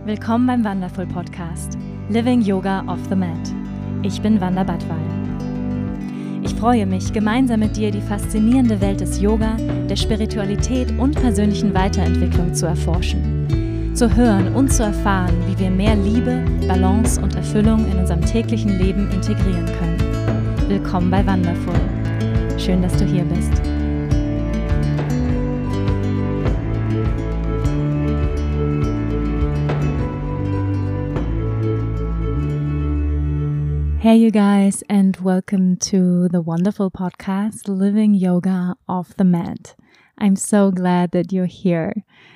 Willkommen beim Wonderful Podcast Living Yoga off the Mat. Ich bin Wanda Badwal. Ich freue mich, gemeinsam mit dir die faszinierende Welt des Yoga, der Spiritualität und persönlichen Weiterentwicklung zu erforschen. Zu hören und zu erfahren, wie wir mehr Liebe, Balance und Erfüllung in unserem täglichen Leben integrieren können. Willkommen bei Wonderful. Schön, dass du hier bist. Hey you guys, and welcome to the wonderful podcast Living Yoga off the Mat. I'm so glad that you're here.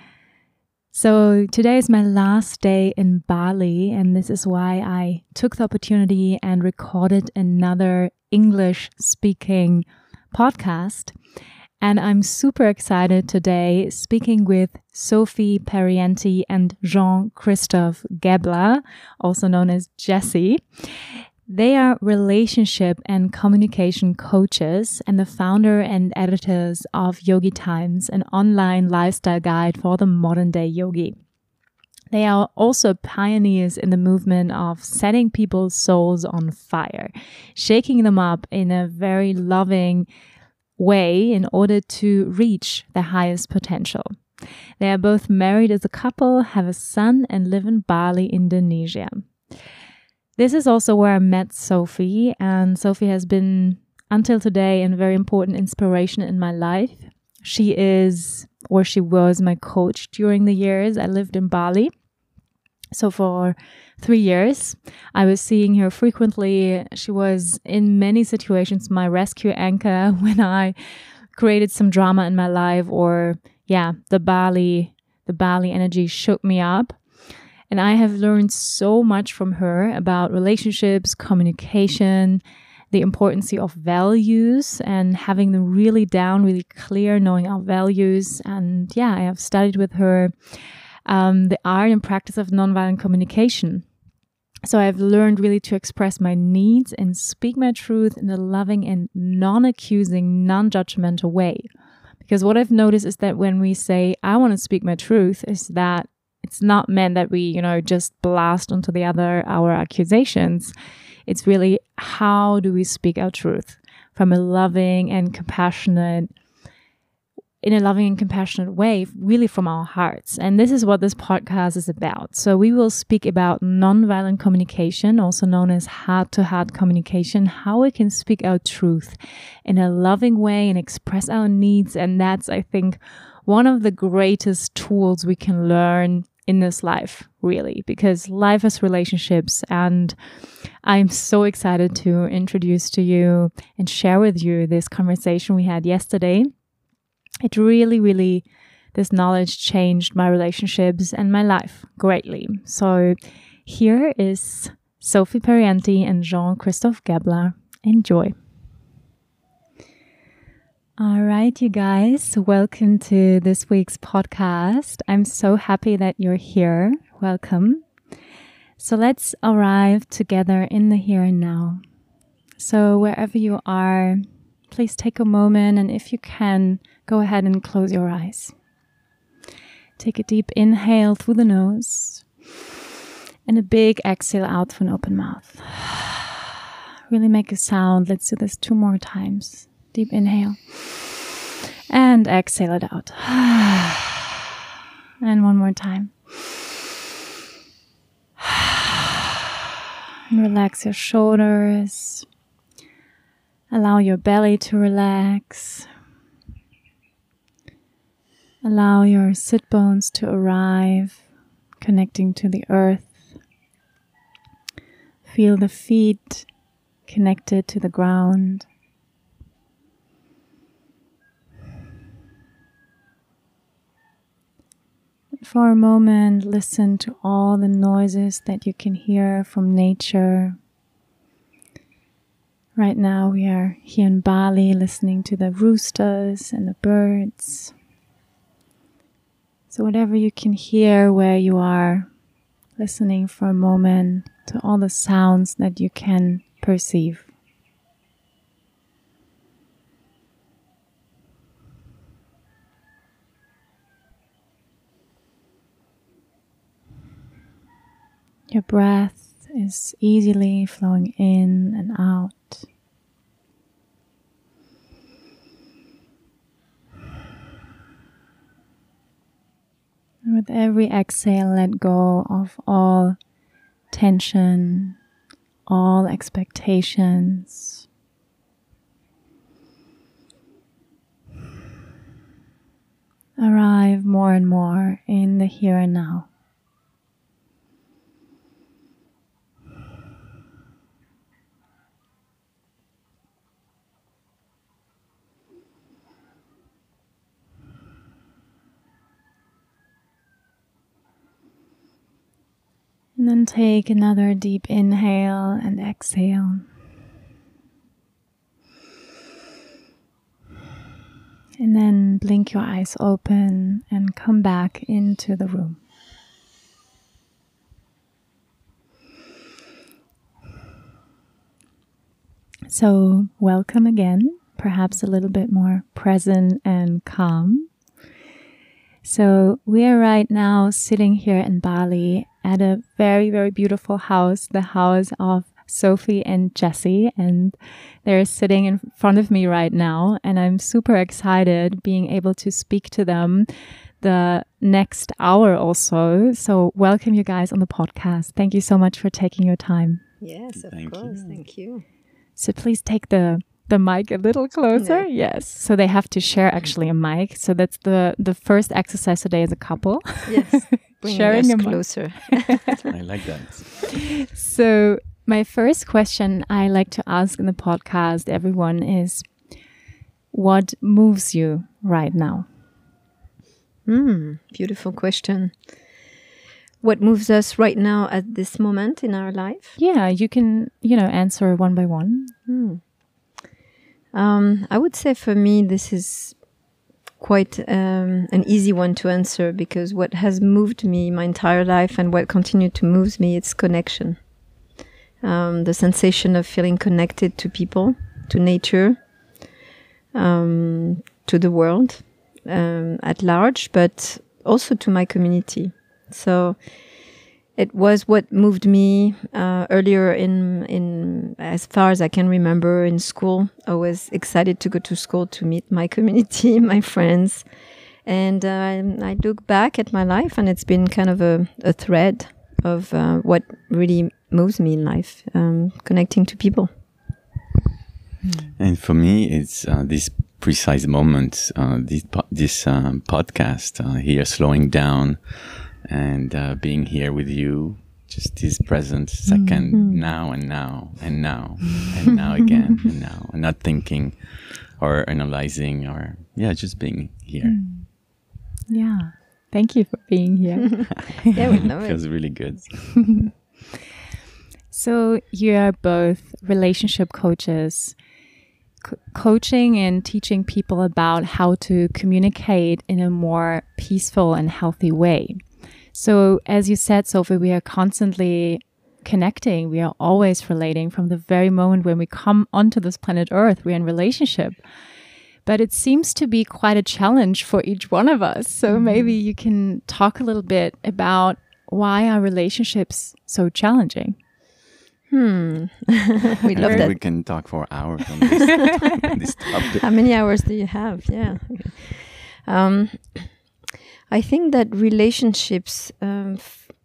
So today is my last day in Bali, and this is why I took the opportunity and recorded another English speaking podcast. And I'm super excited today speaking with Sophie Parienti and Jean-Christophe Gebler, also known as Jesse. They are relationship and communication coaches and the founder and editors of Yogi Times, an online lifestyle guide for the modern day yogi. They are also pioneers in the movement of setting people's souls on fire, shaking them up in a very loving way in order to reach their highest potential. They are both married as a couple, have a son, and live in Bali, Indonesia. This is also where I met Sophie, and Sophie has been, until today, a very important inspiration in my life. She is, or she was, my coach during the years I lived in Bali. So for 3 years, I was seeing her frequently. She was, in many situations, my rescue anchor when I created some drama in my life, or the Bali energy shook me up. And I have learned so much from her about relationships, communication, the importance of values and having them really down, really clear, knowing our values. And I have studied with her the art and practice of nonviolent communication. So I've learned really to express my needs and speak my truth in a loving and non-accusing, non-judgmental way. Because what I've noticed is that when we say, I want to speak my truth, is that it's not meant that we, just blast onto the other our accusations. It's really, how do we speak our truth from in a loving and compassionate way, really from our hearts. And this is what this podcast is about. So we will speak about nonviolent communication, also known as heart-to-heart communication, how we can speak our truth in a loving way and express our needs. And that's, I think, one of the greatest tools we can learn in this life, really, because life is relationships. And I'm so excited to introduce to you and share with you this conversation we had yesterday. It really, this knowledge changed my relationships and my life greatly. So here is Sophie Parienti and Jean-Christophe Gebler. Enjoy. All right, you guys, welcome to this week's podcast. I'm so happy that you're here. Welcome. So let's arrive together in the here and now. So wherever you are, please take a moment, and if you can, go ahead and close your eyes. Take a deep inhale through the nose and a big exhale out through an open mouth. Really make a sound. Let's do this 2 more times. Deep inhale and exhale it out. And 1 more time. And relax your shoulders. Allow your belly to relax. Allow your sit bones to arrive, connecting to the earth. Feel the feet connected to the ground. For a moment, listen to all the noises that you can hear from nature. Right now we are here in Bali listening to the roosters and the birds. So whatever you can hear where you are, listening for a moment to all the sounds that you can perceive. Your breath is easily flowing in and out. And with every exhale, let go of all tension, all expectations. Arrive more and more in the here and now. And then take another deep inhale and exhale. And then blink your eyes open and come back into the room. So welcome again, perhaps a little bit more present and calm. So we are right now sitting here in Bali at a very, very beautiful house, the house of Sophie and Jesse, and they're sitting in front of me right now, and I'm super excited being able to speak to them the next hour or so. So welcome you guys on the podcast. Thank you so much for taking your time. Yes, of course. Thank you. So please take the mic a little closer. No. Yes. So they have to share actually a mic. So that's the first exercise today as a couple. Yes. Sharing us closer. I like that. So my first question I like to ask in the podcast, everyone, is what moves you right now? Beautiful question. What moves us right now at this moment in our life? Yeah, you can, answer one by one. I would say for me, this is quite an easy one to answer, because what has moved me my entire life and what continued to move me, it's connection. The sensation of feeling connected to people, to nature, to the world at large, but also to my community. So it was what moved me earlier in as far as I can remember in school. I was excited to go to school to meet my community, my friends. And I look back at my life, and it's been kind of a thread of what really moves me in life, connecting to people. And for me, it's this precise moment, this podcast here, slowing down and being here with you, just this present second, now and now and now and now again and now, and not thinking or analyzing or just being here. Yeah, thank you for being here. Yeah, we know it. Feels really good. So you are both relationship coaches, coaching and teaching people about how to communicate in a more peaceful and healthy way. So as you said, Sophie, we are constantly connecting. We are always relating from the very moment when we come onto this planet Earth. We're in relationship. But it seems to be quite a challenge for each one of us. So maybe you can talk a little bit about why are relationships so challenging? We love that. We can talk for hours on this topic. How many hours do you have? Yeah. I think that relationships, I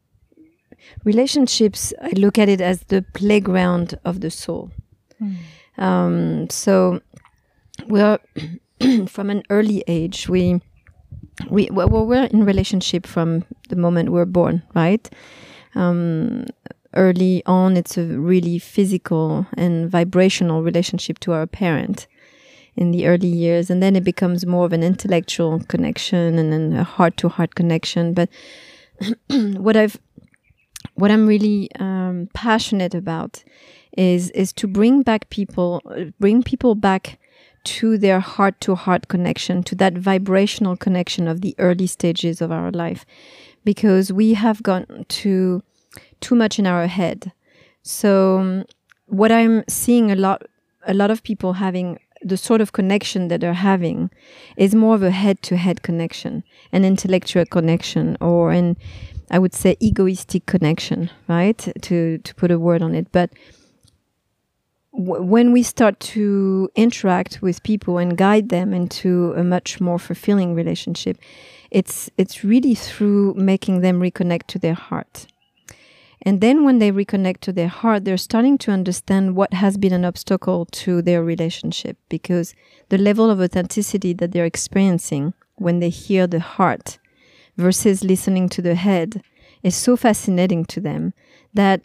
look at it as the playground of the soul. So we're from an early age, we're in relationship from the moment we're born, right? Early on, it's a really physical and vibrational relationship to our parent in the early years, and then it becomes more of an intellectual connection and then a heart-to-heart connection. But what I'm really passionate about is to bring people back to their heart-to-heart connection, to that vibrational connection of the early stages of our life, because we have gone too much in our head. So what I'm seeing a lot of people having, the sort of connection that they're having is more of a head-to-head connection, an intellectual connection, or I would say, egoistic connection, right? To put a word on it. But when we start to interact with people and guide them into a much more fulfilling relationship, it's really through making them reconnect to their heart. And then when they reconnect to their heart, they're starting to understand what has been an obstacle to their relationship, because the level of authenticity that they're experiencing when they hear the heart versus listening to the head is so fascinating to them that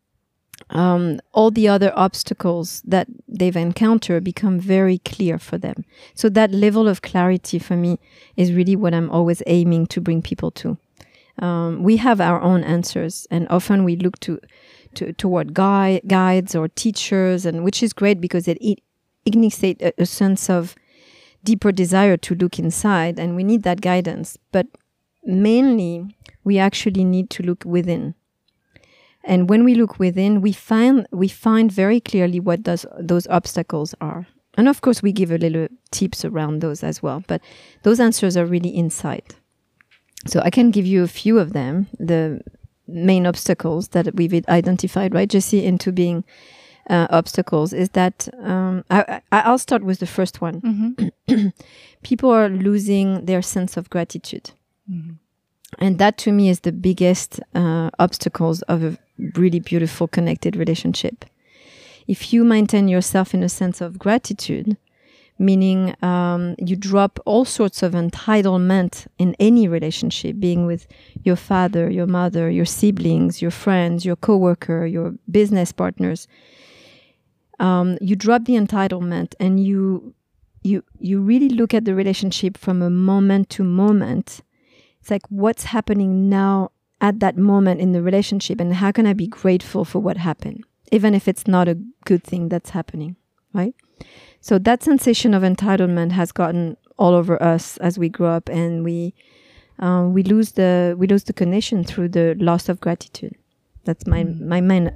all the other obstacles that they've encountered become very clear for them. So that level of clarity for me is really what I'm always aiming to bring people to. We have our own answers, and often we look toward guides or teachers, and which is great because it ignites a sense of deeper desire to look inside, and we need that guidance. But mainly, we actually need to look within. And when we look within, we find very clearly what those obstacles are. And of course, we give a little tips around those as well. But those answers are really inside. So I can give you a few of them, the main obstacles that we've identified, right, Jessie, into being obstacles, is that I'll start with the first one. Mm-hmm. People are losing their sense of gratitude. Mm-hmm. And that to me is the biggest obstacles of a really beautiful connected relationship. If you maintain yourself in a sense of gratitude, meaning you drop all sorts of entitlement in any relationship, being with your father, your mother, your siblings, your friends, your coworker, your business partners, you drop the entitlement and you really look at the relationship from a moment to moment. It's like, what's happening now at that moment in the relationship, and how can I be grateful for what happened, even if it's not a good thing that's happening, right? So that sensation of entitlement has gotten all over us as we grow up, and we lose the connection through the loss of gratitude. That's my main.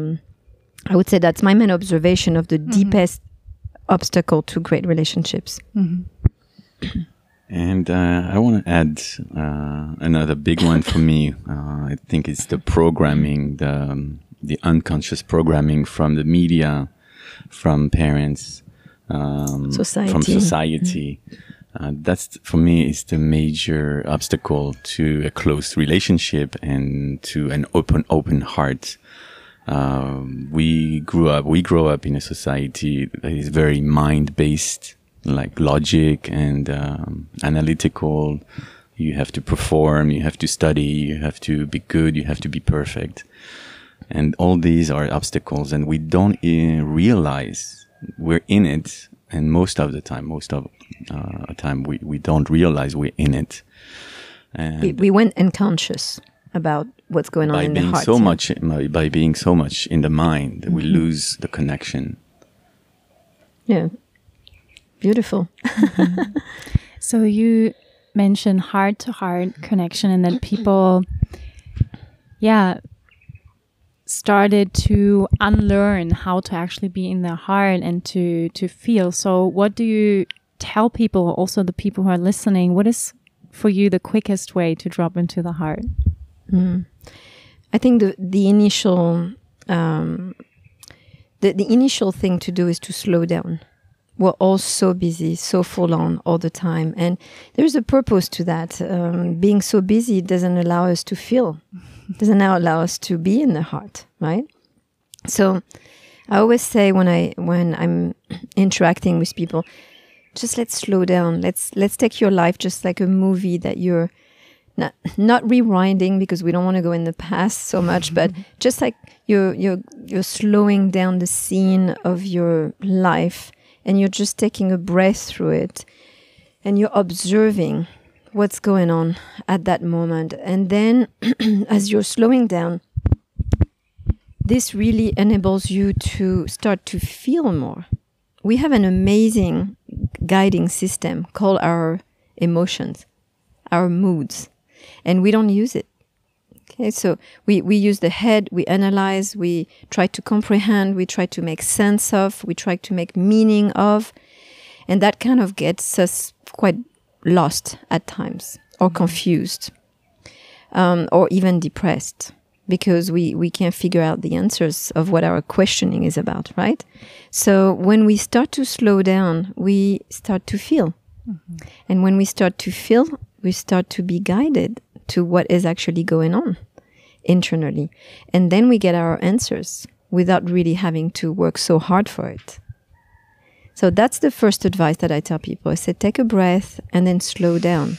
I would say that's my main observation of the deepest obstacle to great relationships. Mm-hmm. And I want to add another big one for me. I think it's the programming, the unconscious programming from the media, from parents, from society. That's, for me, is the major obstacle to a close relationship and to an open heart. We grow up in a society that is very mind-based, like logic and analytical. You have to perform, you have to study, you have to be good, you have to be perfect. And all these are obstacles, and we don't realize we're in it. And most of the time, we don't realize we're in it. And we went unconscious about what's going on in the heart. By being so much in the mind, we lose the connection. Yeah. Beautiful. So you mentioned heart-to-heart connection, and that people, started to unlearn how to actually be in their heart and to feel. So what do you tell people, also the people who are listening, what is for you the quickest way to drop into the heart? I think the initial the initial thing to do is to slow down. We're all so busy, so full on all the time. And there's a purpose to that. Being so busy doesn't allow us to feel, doesn't now allow us to be in the heart, right? So I always say when I'm interacting with people, just let's slow down. Let's take your life just like a movie that you're not rewinding, because we don't want to go in the past so much, but just like you're slowing down the scene of your life. And you're just taking a breath through it, and you're observing what's going on at that moment. And then as you're slowing down, this really enables you to start to feel more. We have an amazing guiding system called our emotions, our moods, and we don't use it. Okay, so we use the head, we analyze, we try to comprehend, we try to make sense of, we try to make meaning of, and that kind of gets us quite lost at times or confused. or even depressed, because we can't figure out the answers of what our questioning is about, right? So when we start to slow down, we start to feel. And when we start to feel, we start to be guided to what is actually going on internally. And then we get our answers without really having to work so hard for it. So that's the first advice that I tell people. I say, take a breath and then slow down.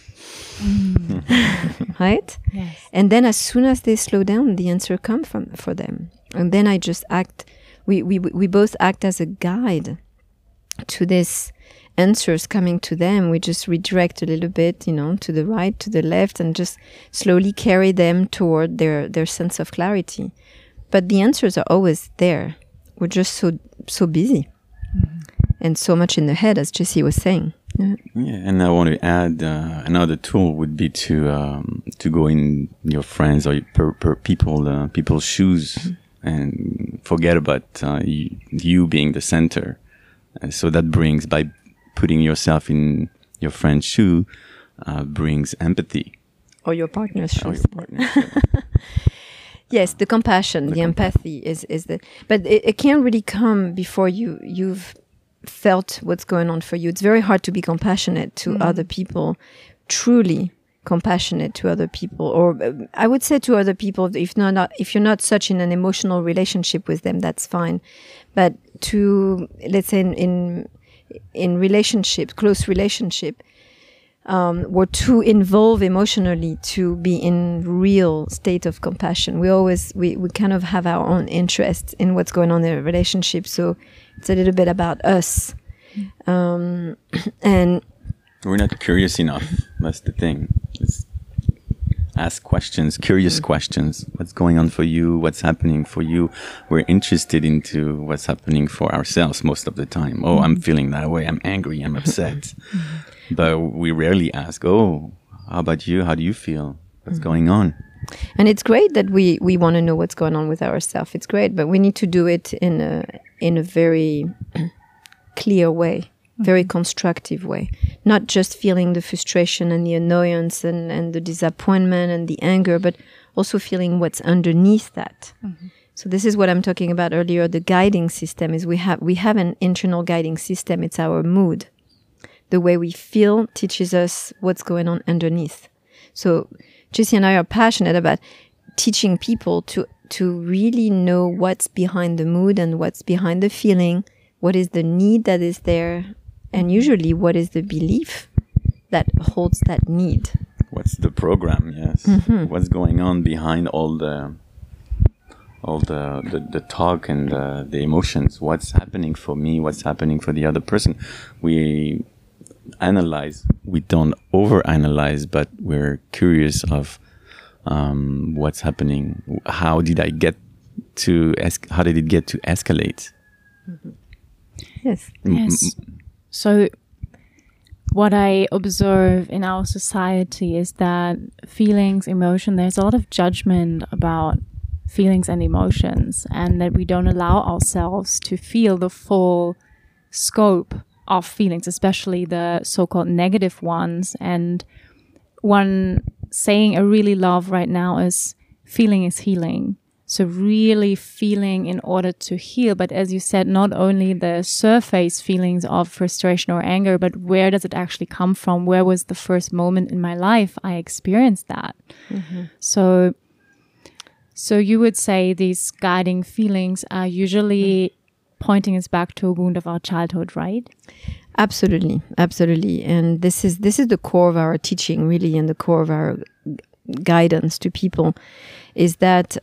Right? Yes. And then as soon as they slow down, the answer comes for them. And then I just act, we both act as a guide to this answers coming to them. We just redirect a little bit, to the right, to the left, and just slowly carry them toward their sense of clarity. But the answers are always there. We're just so busy and so much in the head, as Jessie was saying. Yeah, and I want to add another tool would be to go in your friends or people's shoes and forget about you being the center. So that brings, by putting yourself in your friend's shoe, brings empathy. Or your partner's shoes. Or your partner's shoe. Yes, the compassion, the empathy is the, but it can't really come before you've felt what's going on for you. It's very hard to be compassionate to other people, truly compassionate to other people, or I would say to other people, if you're not such in an emotional relationship with them, that's fine. But to, let's say in relationship, close relationship, we're too involved emotionally to be in real state of compassion. We kind of have our own interest in what's going on in a relationship. So it's a little bit about us. And we're not curious enough. That's the thing. Just ask questions, curious questions. What's going on for you? What's happening for you? We're interested into what's happening for ourselves most of the time. Oh, I'm feeling that way. I'm angry. I'm upset. But we rarely ask, oh, how about you? How do you feel? What's going on? And it's great that we want to know what's going on with ourselves. It's great, but we need to do it in a very clear way, very constructive way. Not just feeling the frustration and the annoyance and the disappointment and the anger, but also feeling what's underneath that. So this is what I'm talking about earlier. The guiding system is we have an internal guiding system. It's our mood. The way we feel teaches us what's going on underneath. So Jessie and I are passionate about teaching people to really know what's behind the mood and what's behind the feeling, what is the need that is there, and usually what is the belief that holds that need. What's the program? Yes. What's going on behind all the talk and the emotions? What's happening for me? What's happening for the other person? We analyze. We don't overanalyze, but we're curious of what's happening. How did it get to escalate? Yes. Yes. So what I observe in our society is that feelings, emotion, there's a lot of judgment about feelings and emotions, and that we don't allow ourselves to feel the full scope of feelings, especially the so-called negative ones. And one saying I really love right now is feeling is healing. So really feeling in order to heal. But as you said, not only the surface feelings of frustration or anger, but where does it actually come from? Where was the first moment in my life I experienced that? So you would say these guiding feelings are usually pointing us back to a wound of our childhood, right? Absolutely, absolutely. And this is the core of our teaching, really, and the core of our guidance to people, is that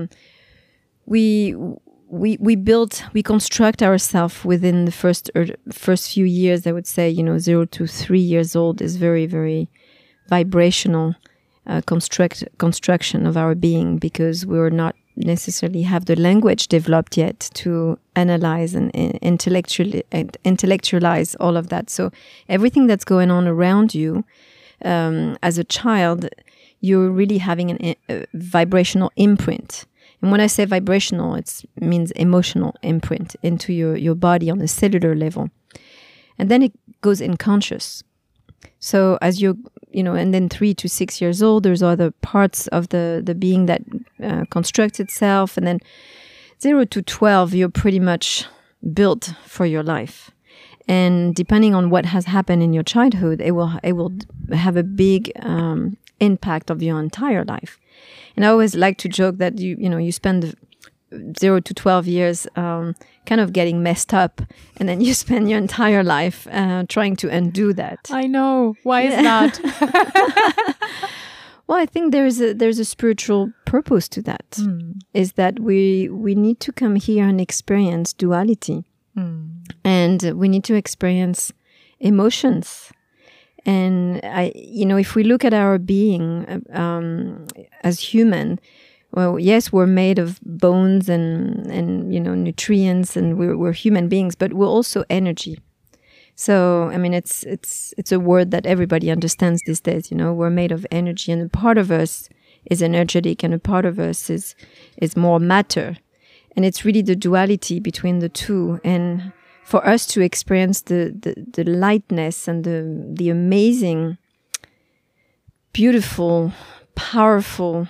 we construct ourselves within the first few years. I would say 0 to 3 years old is very, very vibrational construction of our being, because we're not necessarily have the language developed yet to analyze and intellectualize all of that. So everything that's going on around you, as a child, you're really having a vibrational imprint. And when I say vibrational, it means emotional imprint into your body on a cellular level. And then it goes unconscious. So as you know, and then 3 to 6 years old, there's other parts of the being that constructs itself. And then 0 to 12, you're pretty much built for your life. And depending on what has happened in your childhood, it will have a big impact of your entire life. And I always like to joke that you spend 0 to 12 years kind of getting messed up, and then you spend your entire life trying to undo that. I know. Why is that? Well, I think there's a spiritual purpose to that. Is that we need to come here and experience duality. And we need to experience emotions. And if we look at our being as human, well, yes, we're made of bones and nutrients, and we're human beings, but we're also energy. So, I mean, it's a word that everybody understands these days. We're made of energy, and a part of us is energetic, and a part of us is more matter. And it's really the duality between the two. And for us to experience the lightness and the amazing, beautiful, powerful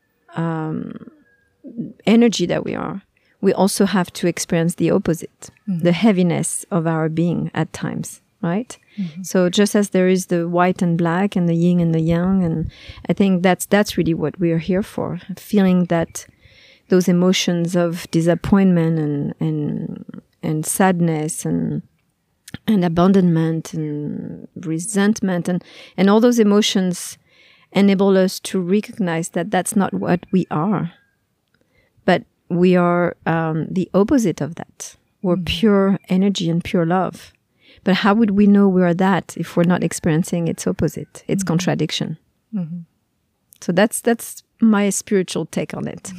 energy that we are, we also have to experience the opposite, the heaviness of our being at times, right? So just as there is the white and black and the yin and the yang, and I think that's really what we are here for, feeling that those emotions of disappointment and sadness and abandonment and resentment and all those emotions enable us to recognize that that's not what we are, but we are the opposite of that. We're pure energy and pure love. But how would we know we are that if we're not experiencing its opposite, its contradiction? So that's my spiritual take on it.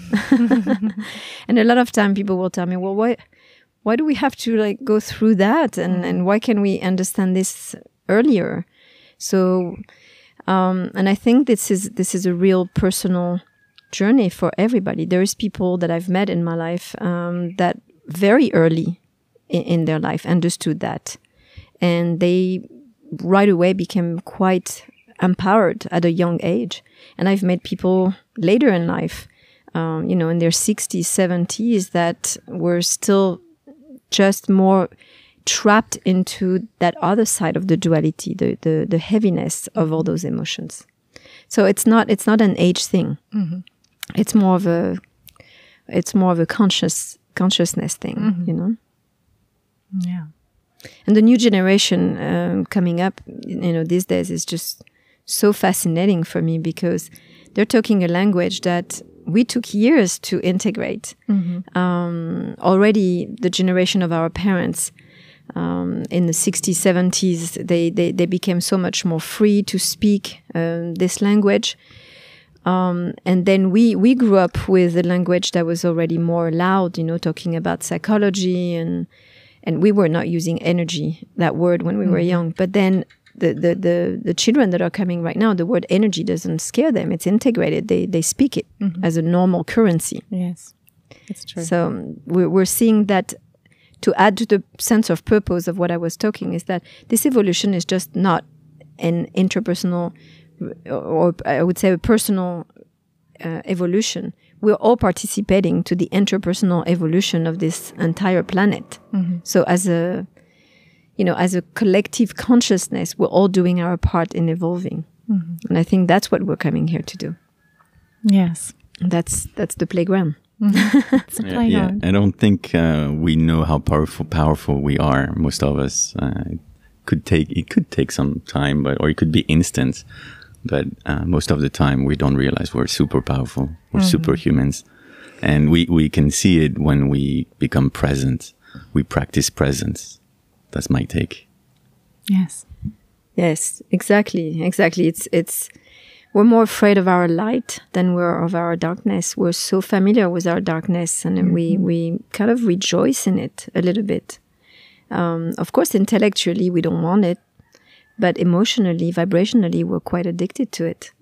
And a lot of time people will tell me, well, why do we have to go through that? And why can we understand this earlier? So, and I think this is a real personal journey for everybody. There is people that I've met in my life that very early in their life understood that. And they right away became quite empowered at a young age. And I've met people later in life, in their 60s, 70s, that were still just more trapped into that other side of the duality, the heaviness of all those emotions. So it's not an age thing. It's more of a consciousness thing, Yeah. And the new generation coming up, these days is just so fascinating for me, because they're talking a language that we took years to integrate. Already the generation of our parents in the 60s, 70s, they became so much more free to speak this language. And then we grew up with a language that was already more loud, talking about psychology, and we were not using energy, that word, when we were young. But then the children that are coming right now, the word energy doesn't scare them. It's integrated. They speak it as a normal currency. Yes, it's true. So we're seeing that. To add to the sense of purpose of what I was talking, is that this evolution is just not an interpersonal, or I would say a personal evolution. We're all participating to the interpersonal evolution of this entire planet. So as a collective consciousness, we're all doing our part in evolving. And I think that's what we're coming here to do. Yes. That's the playground. It's a playground. I don't think we know how powerful we are, most of us. It could take some time, or it could be instant. But most of the time, we don't realize we're super powerful. We're superhumans. And we can see it when we become present. We practice presence. That's my take. Yes. Yes, exactly. It's we're more afraid of our light than we're of our darkness. We're so familiar with our darkness, and we kind of rejoice in it a little bit. Of course, intellectually, we don't want it. But emotionally, vibrationally, we're quite addicted to it.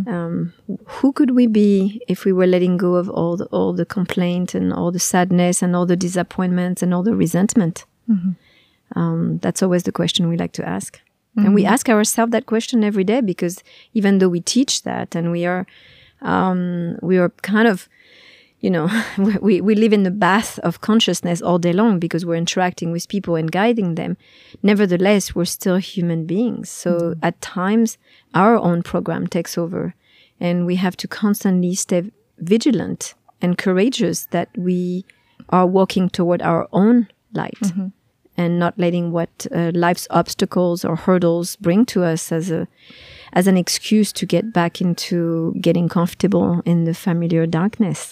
Who could we be if we were letting go of all the complaint and all the sadness and all the disappointment and all the resentment? That's always the question we like to ask. And we ask ourselves that question every day, because even though we teach that and we are kind of, you know, we live in the bath of consciousness all day long because we're interacting with people and guiding them. Nevertheless, we're still human beings. So at times, our own program takes over, and we have to constantly stay vigilant and courageous that we are walking toward our own light and not letting what life's obstacles or hurdles bring to us as an excuse to get back into getting comfortable in the familiar darkness.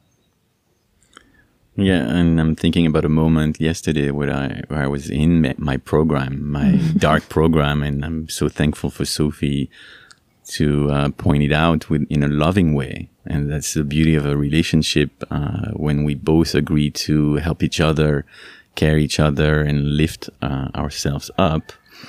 Yeah, and I'm thinking about a moment yesterday where I was in my program, my dark program, and I'm so thankful for Sophie to point it out in a loving way. And that's the beauty of a relationship, when we both agree to help each other, carry each other, and lift ourselves up.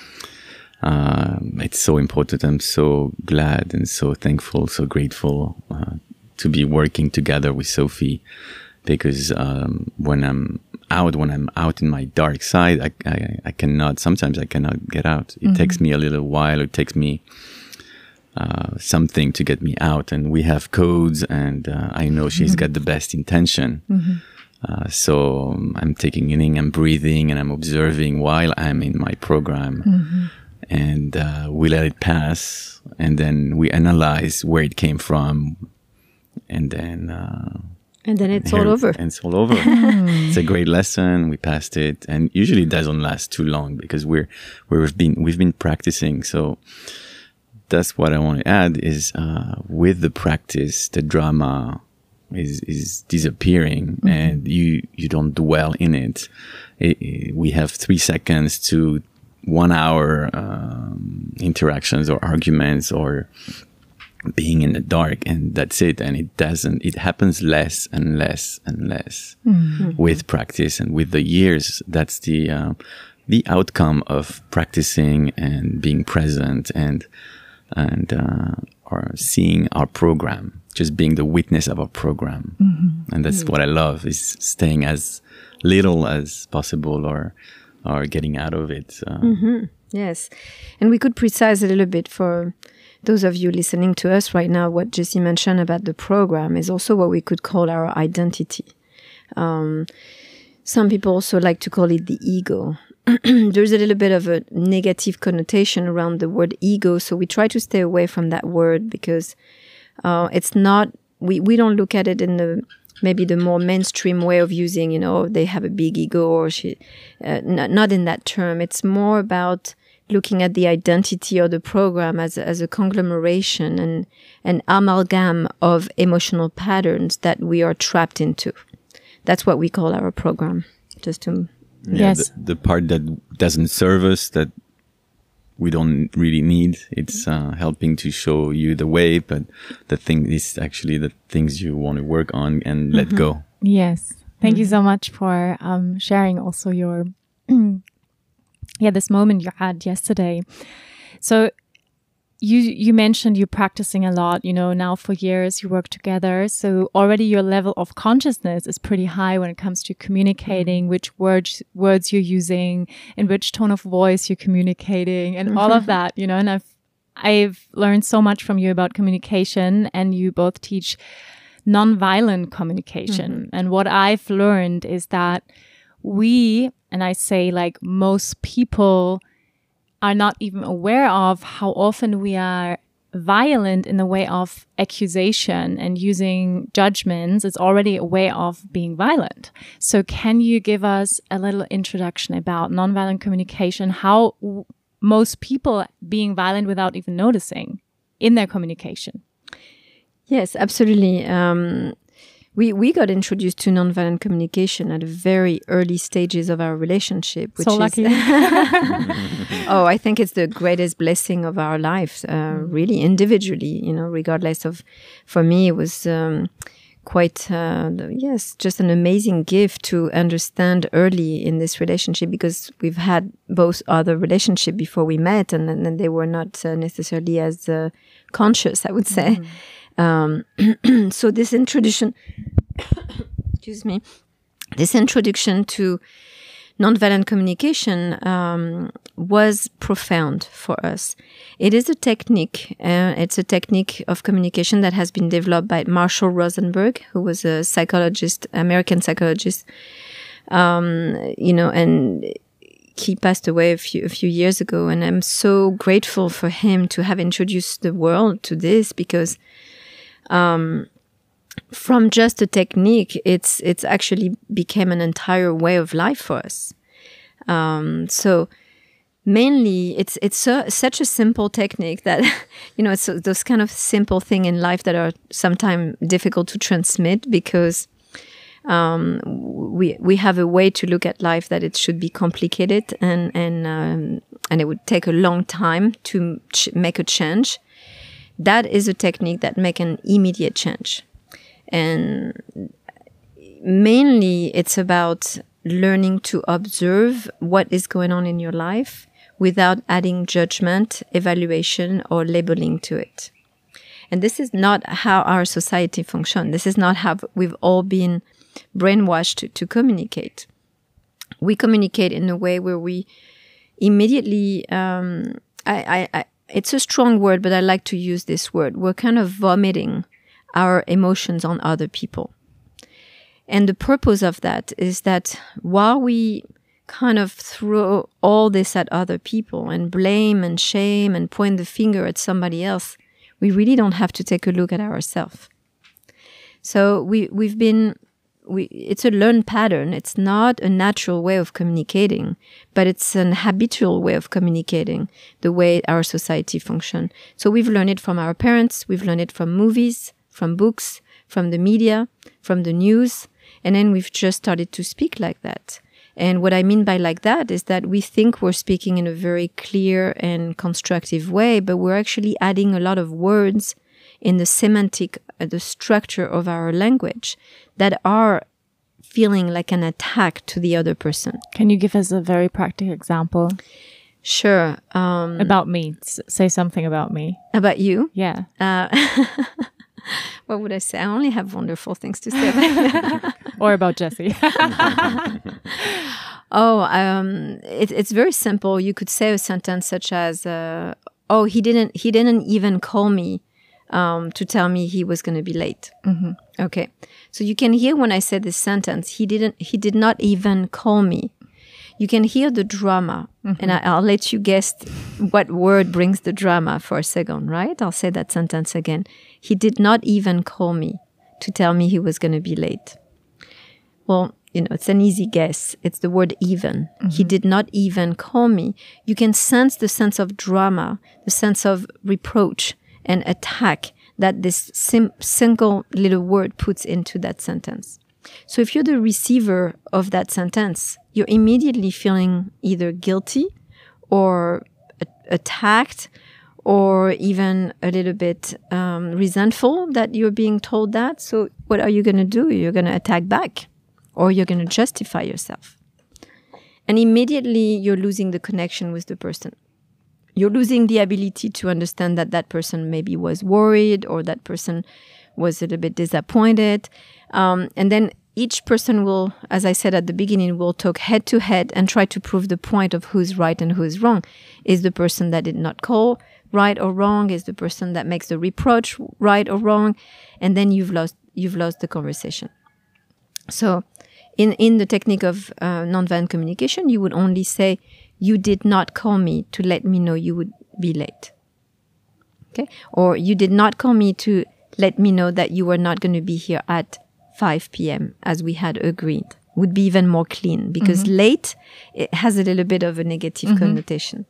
It's so important. I'm so glad and so thankful, so grateful to be working together with Sophie, because when I'm out in my dark side, sometimes I cannot get out. It takes me a little while. It takes me something to get me out, and we have codes, and I know she's got the best intention. So I'm taking it in, I'm breathing, and I'm observing while I'm in my program. And we let it pass, and then we analyze where it came from, and then it's all over. And it's all over. It's a great lesson. We passed it, and usually it doesn't last too long because we've been practicing. So that's what I want to add is with the practice, the drama is disappearing, and you don't dwell in it. We have 3 seconds to 1 hour interactions or arguments or being in the dark, and that's it. And it happens less and less and less with practice and with the years. That's the outcome of practicing and being present and or seeing our program, just being the witness of our program. And that's what I love, is staying as little as possible or getting out of it. Yes. And we could precise a little bit for those of you listening to us right now. What Jessie mentioned about the program is also what we could call our identity. Some people also like to call it the ego. There's a little bit of a negative connotation around the word ego, so we try to stay away from that word because it's not, we don't look at it in maybe the more mainstream way of using, you know, they have a big ego, or not in that term. It's more about looking at the identity or the program as a conglomeration and an amalgam of emotional patterns that we are trapped into. That's what we call our program, just to... Yes. The part that doesn't serve us, that we don't really need, it's helping to show you the way, but the thing is actually the things you want to work on and let go. Yes. Thank you so much for sharing also your, this moment you had yesterday. So you mentioned you're practicing a lot, you know, now for years you work together. So already your level of consciousness is pretty high when it comes to communicating, which words you're using, in which tone of voice you're communicating, and all of that, you know. And I've learned so much from you about communication, and you both teach nonviolent communication. And what I've learned is that and I say like most people are not even aware of how often we are violent in the way of accusation and using judgments. It's already a way of being violent. So can you give us a little introduction about nonviolent communication, how most people being violent without even noticing in their communication? Yes, absolutely. We got introduced to nonviolent communication at very early stages of our relationship. Which so lucky. Oh, I think it's the greatest blessing of our lives, really individually, you know, regardless of, for me, it was quite, just an amazing gift to understand early in this relationship, because we've had both other relationships before we met, and they were not necessarily as conscious, I would say. So this introduction, this introduction to nonviolent communication was profound for us. It is a technique. It's a technique of communication that has been developed by Marshall Rosenberg, who was a psychologist, American psychologist, and he passed away a few years ago. And I'm so grateful for him to have introduced the world to this, because from just a technique, it's actually became an entire way of life for us. So mainly, it's such a simple technique that, it's those kind of simple thing in life that are sometimes difficult to transmit, because we have a way to look at life that it should be complicated, and it would take a long time to make a change. That is a technique that make an immediate change. And mainly it's about learning to observe what is going on in your life without adding judgment, evaluation, or labeling to it. And this is not how our society functions. This is not how we've all been brainwashed to communicate. We communicate in a way where we immediately, it's a strong word, but I like to use this word. We're kind of vomiting our emotions on other people. And the purpose of that is that while we kind of throw all this at other people and blame and shame and point the finger at somebody else, we really don't have to take a look at ourselves. So it's a learned pattern. It's not a natural way of communicating, but it's an habitual way of communicating, the way our society functions. So we've learned it from our parents, we've learned it from movies, from books, from the media, from the news, and then we've just started to speak like that. And what I mean by like that is that we think we're speaking in a very clear and constructive way, but we're actually adding a lot of words in the semantic, the structure of our language that are feeling like an attack to the other person. Can you give us a very practical example? Sure. About me. Say something about me. About you? Yeah. What would I say? I only have wonderful things to say about or about Jessie. It's very simple. You could say a sentence such as, he didn't even call me to tell me he was going to be late. Mm-hmm. Okay. So you can hear when I said this sentence, he did not even call me. You can hear the drama, and I'll let you guess what word brings the drama for a second, right? I'll say that sentence again. He did not even call me to tell me he was going to be late. Well, it's an easy guess. It's the word even. Mm-hmm. He did not even call me. You can sense the sense of drama, the sense of reproach and attack that this single little word puts into that sentence. So if you're the receiver of that sentence, you're immediately feeling either guilty or attacked or even a little bit resentful that you're being told that. So what are you going to do? You're going to attack back, or you're going to justify yourself. And immediately you're losing the connection with the person. You're losing the ability to understand that that person maybe was worried, or that person was a little bit disappointed. And then each person will, as I said at the beginning, will talk head to head and try to prove the point of who's right and who's wrong. Is the person that did not call right or wrong? Is the person that makes the reproach right or wrong? And then you've lost the conversation. So in the technique of nonviolent communication, you would only say, you did not call me to let me know you would be late. Okay? Or you did not call me to let me know that you were not going to be here at 5 p.m. as we had agreed. Would be even more clean, because late, it has a little bit of a negative connotation.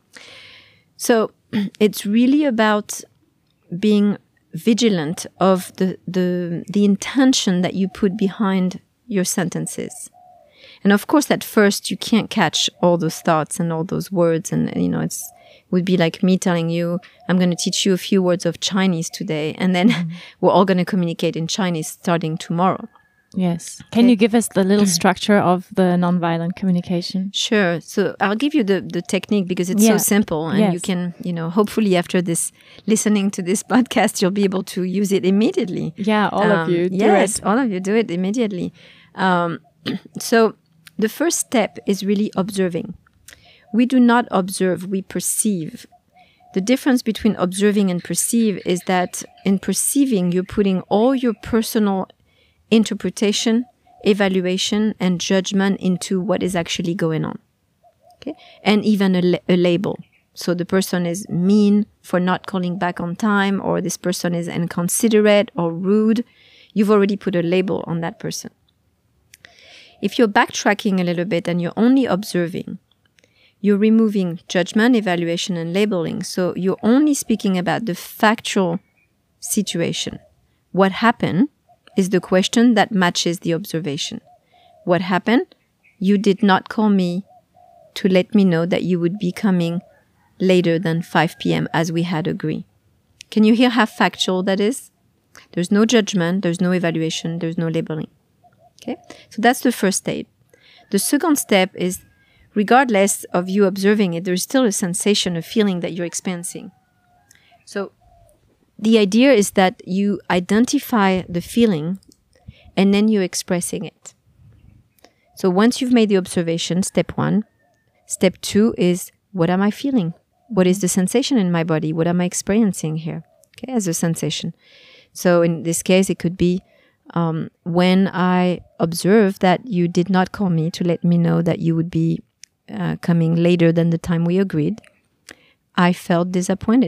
So it's really about being vigilant of the intention that you put behind your sentences. And of course, at first, you can't catch all those thoughts and all those words. And it would be like me telling you, I'm going to teach you a few words of Chinese today. And then we're all going to communicate in Chinese starting tomorrow. Yes. Okay. Can you give us the little structure of the nonviolent communication? Sure. So I'll give you the technique, because it's so simple. And you can, hopefully after listening to this podcast, you'll be able to use it immediately. Yeah, all of you do it. Yes, all of you do it immediately. So the first step is really observing. We do not observe, we perceive. The difference between observing and perceive is that in perceiving, you're putting all your personal interpretation, evaluation, and judgment into what is actually going on. Okay? And even a label. So the person is mean for not calling back on time, or this person is inconsiderate or rude. You've already put a label on that person. If you're backtracking a little bit and you're only observing, you're removing judgment, evaluation, and labeling. So you're only speaking about the factual situation. What happened is the question that matches the observation. What happened? You did not call me to let me know that you would be coming later than 5 p.m. as we had agreed. Can you hear how factual that is? There's no judgment, there's no evaluation, there's no labeling. Okay? So that's the first step. The second step is, regardless of you observing it, there's still a sensation, a feeling that you're experiencing. So the idea is that you identify the feeling and then you're expressing it. So once you've made the observation, step 1, step 2 is, what am I feeling? What is the sensation in my body? What am I experiencing here? Okay, as a sensation. So in this case, it could be when I observe that you did not call me to let me know that you would be coming later than the time we agreed, I felt disappointed.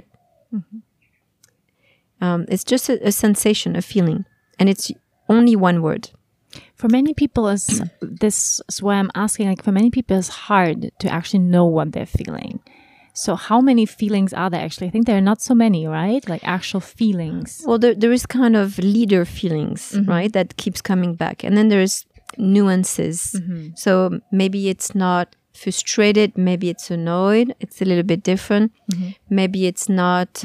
Mm-hmm. It's just a sensation, a feeling, and it's only one word. For many people, this is why I'm asking, like, for many people, it's hard to actually know what they're feeling. So how many feelings are there actually? I think there are not so many, right? Like actual feelings. Well, there is kind of leader feelings, mm-hmm. right? That keeps coming back. And then there's nuances. Mm-hmm. So maybe it's not frustrated. Maybe it's annoyed. It's a little bit different. Mm-hmm. Maybe it's not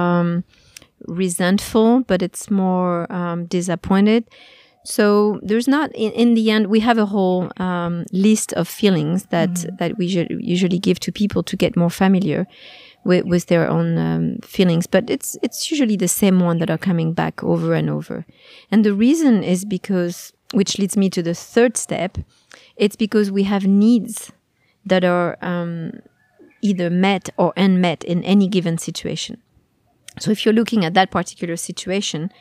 resentful, but it's more disappointed. So there's not, in the end, we have a whole list of feelings that we usually give to people to get more familiar with their own feelings. But it's usually the same one that are coming back over and over. And the reason is because, which leads me to the third step, it's because we have needs that are either met or unmet in any given situation. So if you're looking at that particular situation,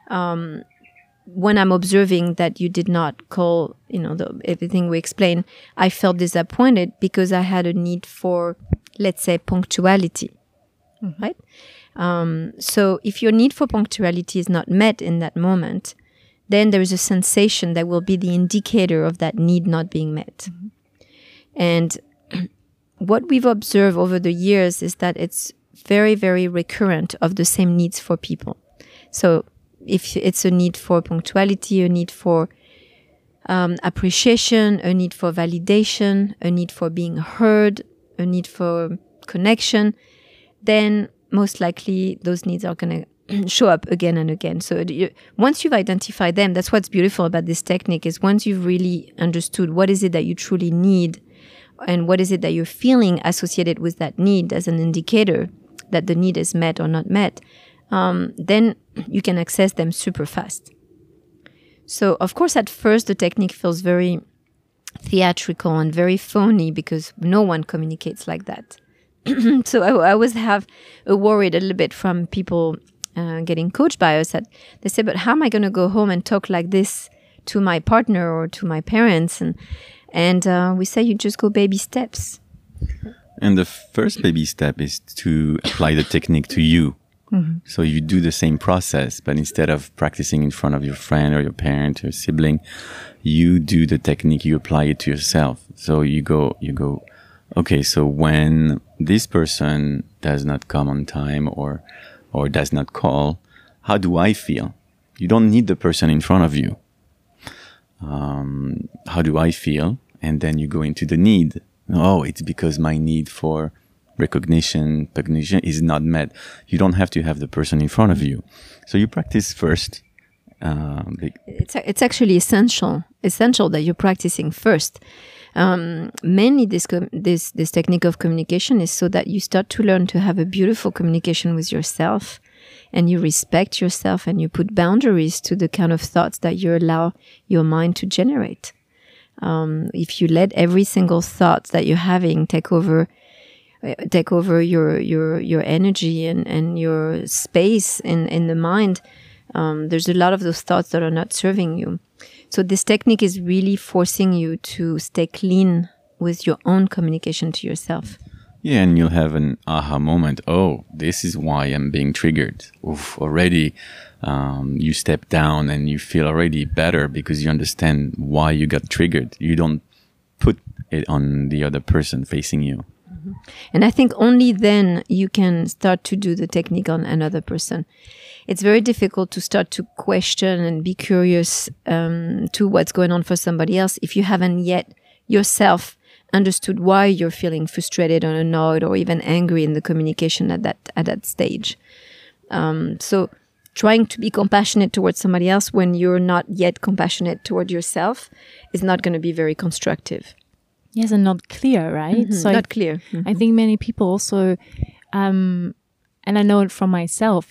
when I'm observing that you did not call, everything we explained, I felt disappointed because I had a need for, let's say, punctuality, mm-hmm. right? So if your need for punctuality is not met in that moment, then there is a sensation that will be the indicator of that need not being met. Mm-hmm. And what we've observed over the years is that it's very, very recurrent of the same needs for people. So if it's a need for punctuality, a need for appreciation, a need for validation, a need for being heard, a need for connection, then most likely those needs are going to show up again and again. So once you've identified them, that's what's beautiful about this technique, is once you've really understood what is it that you truly need and what is it that you're feeling associated with that need as an indicator that the need is met or not met, then you can access them super fast. So, of course, at first, the technique feels very theatrical and very phony because no one communicates like that. So I always have a worry a little bit from people getting coached by us that they say, but how am I going to go home and talk like this to my partner or to my parents? And we say you just go baby steps. And the first baby step is to apply the technique to you. Mm-hmm. So you do the same process, but instead of practicing in front of your friend or your parent or sibling, you do the technique, you apply it to yourself. So you go, okay, so when this person does not come on time or does not call, how do I feel? You don't need the person in front of you. How do I feel? And then you go into the need. Oh, it's because my need for recognition is not met. You don't have to have the person in front of you. So you practice first. It's actually essential that you're practicing first. Mainly this technique of communication is so that you start to learn to have a beautiful communication with yourself, and you respect yourself, and you put boundaries to the kind of thoughts that you allow your mind to generate. If you let every single thought that you're having take over your energy and your space in the mind, there's a lot of those thoughts that are not serving you. So this technique is really forcing you to stay clean with your own communication to yourself. Yeah, and you'll have an aha moment. Oh, this is why I'm being triggered. Oof, already you step down and you feel already better because you understand why you got triggered. You don't put it on the other person facing you. Mm-hmm. And I think only then you can start to do the technique on another person. It's very difficult to start to question and be curious to what's going on for somebody else if you haven't yet yourself understood why you're feeling frustrated or annoyed or even angry in the communication at that stage. So trying to be compassionate towards somebody else when you're not yet compassionate toward yourself is not going to be very constructive. Yes, and not clear, right? Mm-hmm. So not clear. Mm-hmm. I think many people also, and I know it from myself,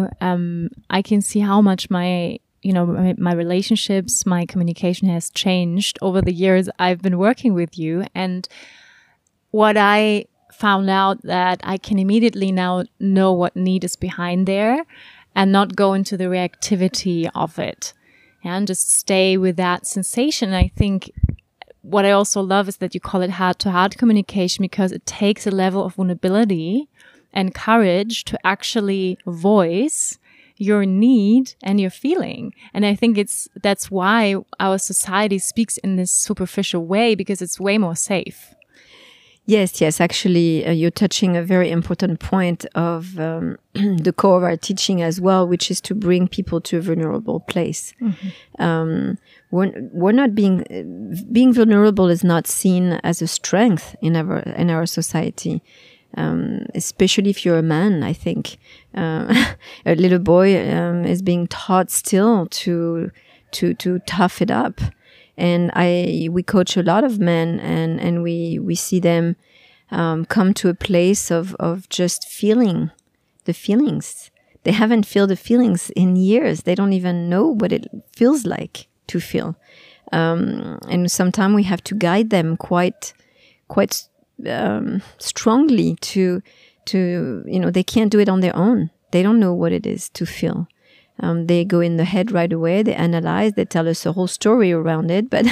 I can see how much my relationships, my communication has changed over the years I've been working with you. And what I found out that I can immediately now know what need is behind there and not go into the reactivity of it and just stay with that sensation. I think what I also love is that you call it heart-to-heart communication because it takes a level of vulnerability and courage to actually voice your need and your feeling. And I think that's why our society speaks in this superficial way, because it's way more safe. Yes. Actually, you're touching a very important point of the core of our teaching as well, which is to bring people to a vulnerable place. Mm-hmm. We're not being vulnerable is not seen as a strength in our society. Especially if you're a man, I think a little boy is being taught still to tough it up. And we coach a lot of men, and we see them come to a place of just feeling the feelings. They haven't felt the feelings in years. They don't even know what it feels like to feel. And sometimes we have to guide them quite strongly to they can't do it on their own. They don't know what it is to feel. They go in the head right away. They analyze. They tell us a whole story around it, but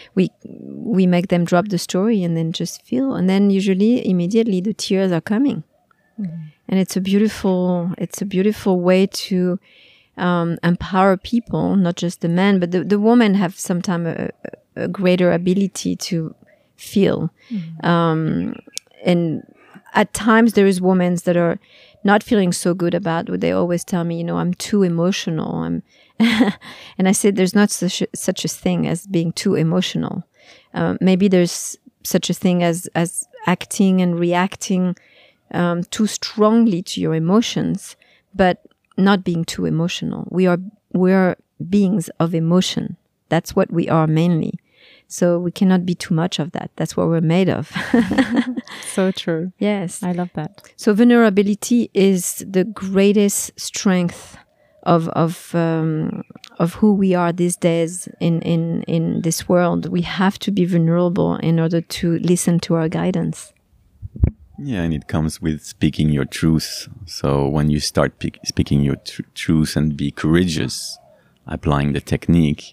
we make them drop the story and then just feel. And then usually, immediately, the tears are coming. Mm-hmm. And it's a beautiful way to empower people, not just the men, but the women have sometimes a greater ability to feel. Mm-hmm. And at times there is women that are not feeling so good about what they always tell me, I'm too emotional. And I said, there's not such a thing as being too emotional. Maybe there's such a thing as acting and reacting too strongly to your emotions, but not being too emotional. We are beings of emotion. That's what we are mainly. So we cannot be too much of that. That's what we're made of. So true. Yes. I love that. So vulnerability is the greatest strength of who we are these days in this world. We have to be vulnerable in order to listen to our guidance. Yeah, and it comes with speaking your truth. So when you start speaking your truth and be courageous, applying the technique,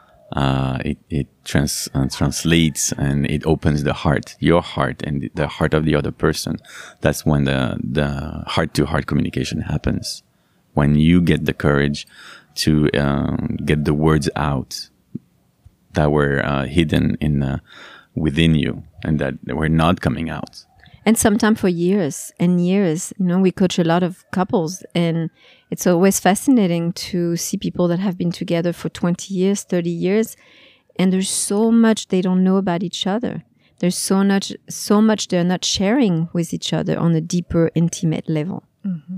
it translates and it opens the heart, your heart and the heart of the other person. That's when the heart-to-heart communication happens. When you get the courage to get the words out that were hidden within you and that were not coming out. And sometimes for years and years, we coach a lot of couples, and it's always fascinating to see people that have been together for 20 years, 30 years, and there's so much they don't know about each other. There's so much they're not sharing with each other on a deeper, intimate level. Mm-hmm.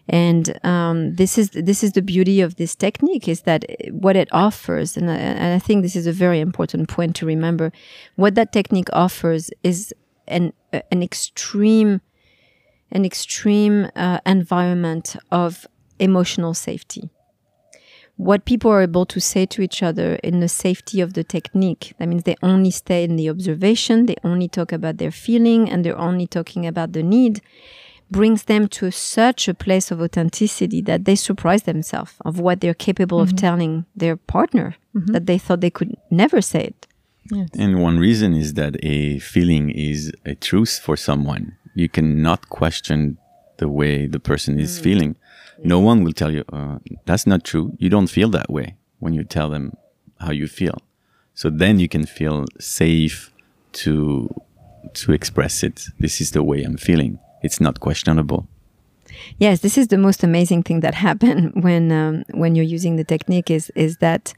And this is the beauty of this technique, is that what it offers, and I think this is a very important point to remember, what that technique offers is an extreme environment of emotional safety. what people are able to say to each other in the safety of the technique, that means they only stay in the observation, they only talk about their feeling, and they're only talking about the need, brings them to such a place of authenticity that they surprise themselves of what they're capable of telling their partner, that they thought they could never say it. Yes. And one reason is that a feeling is a truth for someone. You cannot question the way the person is feeling. No one will tell you, that's not true. You don't feel that way when you tell them how you feel. So then you can feel safe to express it. This is the way I'm feeling. It's not questionable. Yes, this is the most amazing thing that happened when you're using the technique is that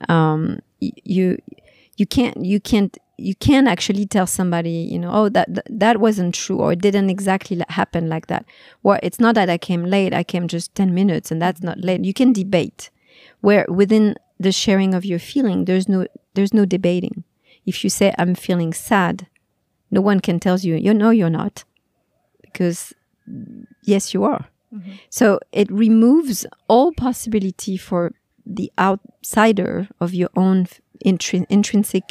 you can't actually tell somebody, oh, that wasn't true, or it didn't exactly happen like that. Well, it's not that I came late, I came just 10 minutes and that's not late. You can debate, where within the sharing of your feeling, there's no debating. If you say, I'm feeling sad, no one can tell you, you're not, because yes, you are. So it removes all possibility for the outsider of your own intrinsic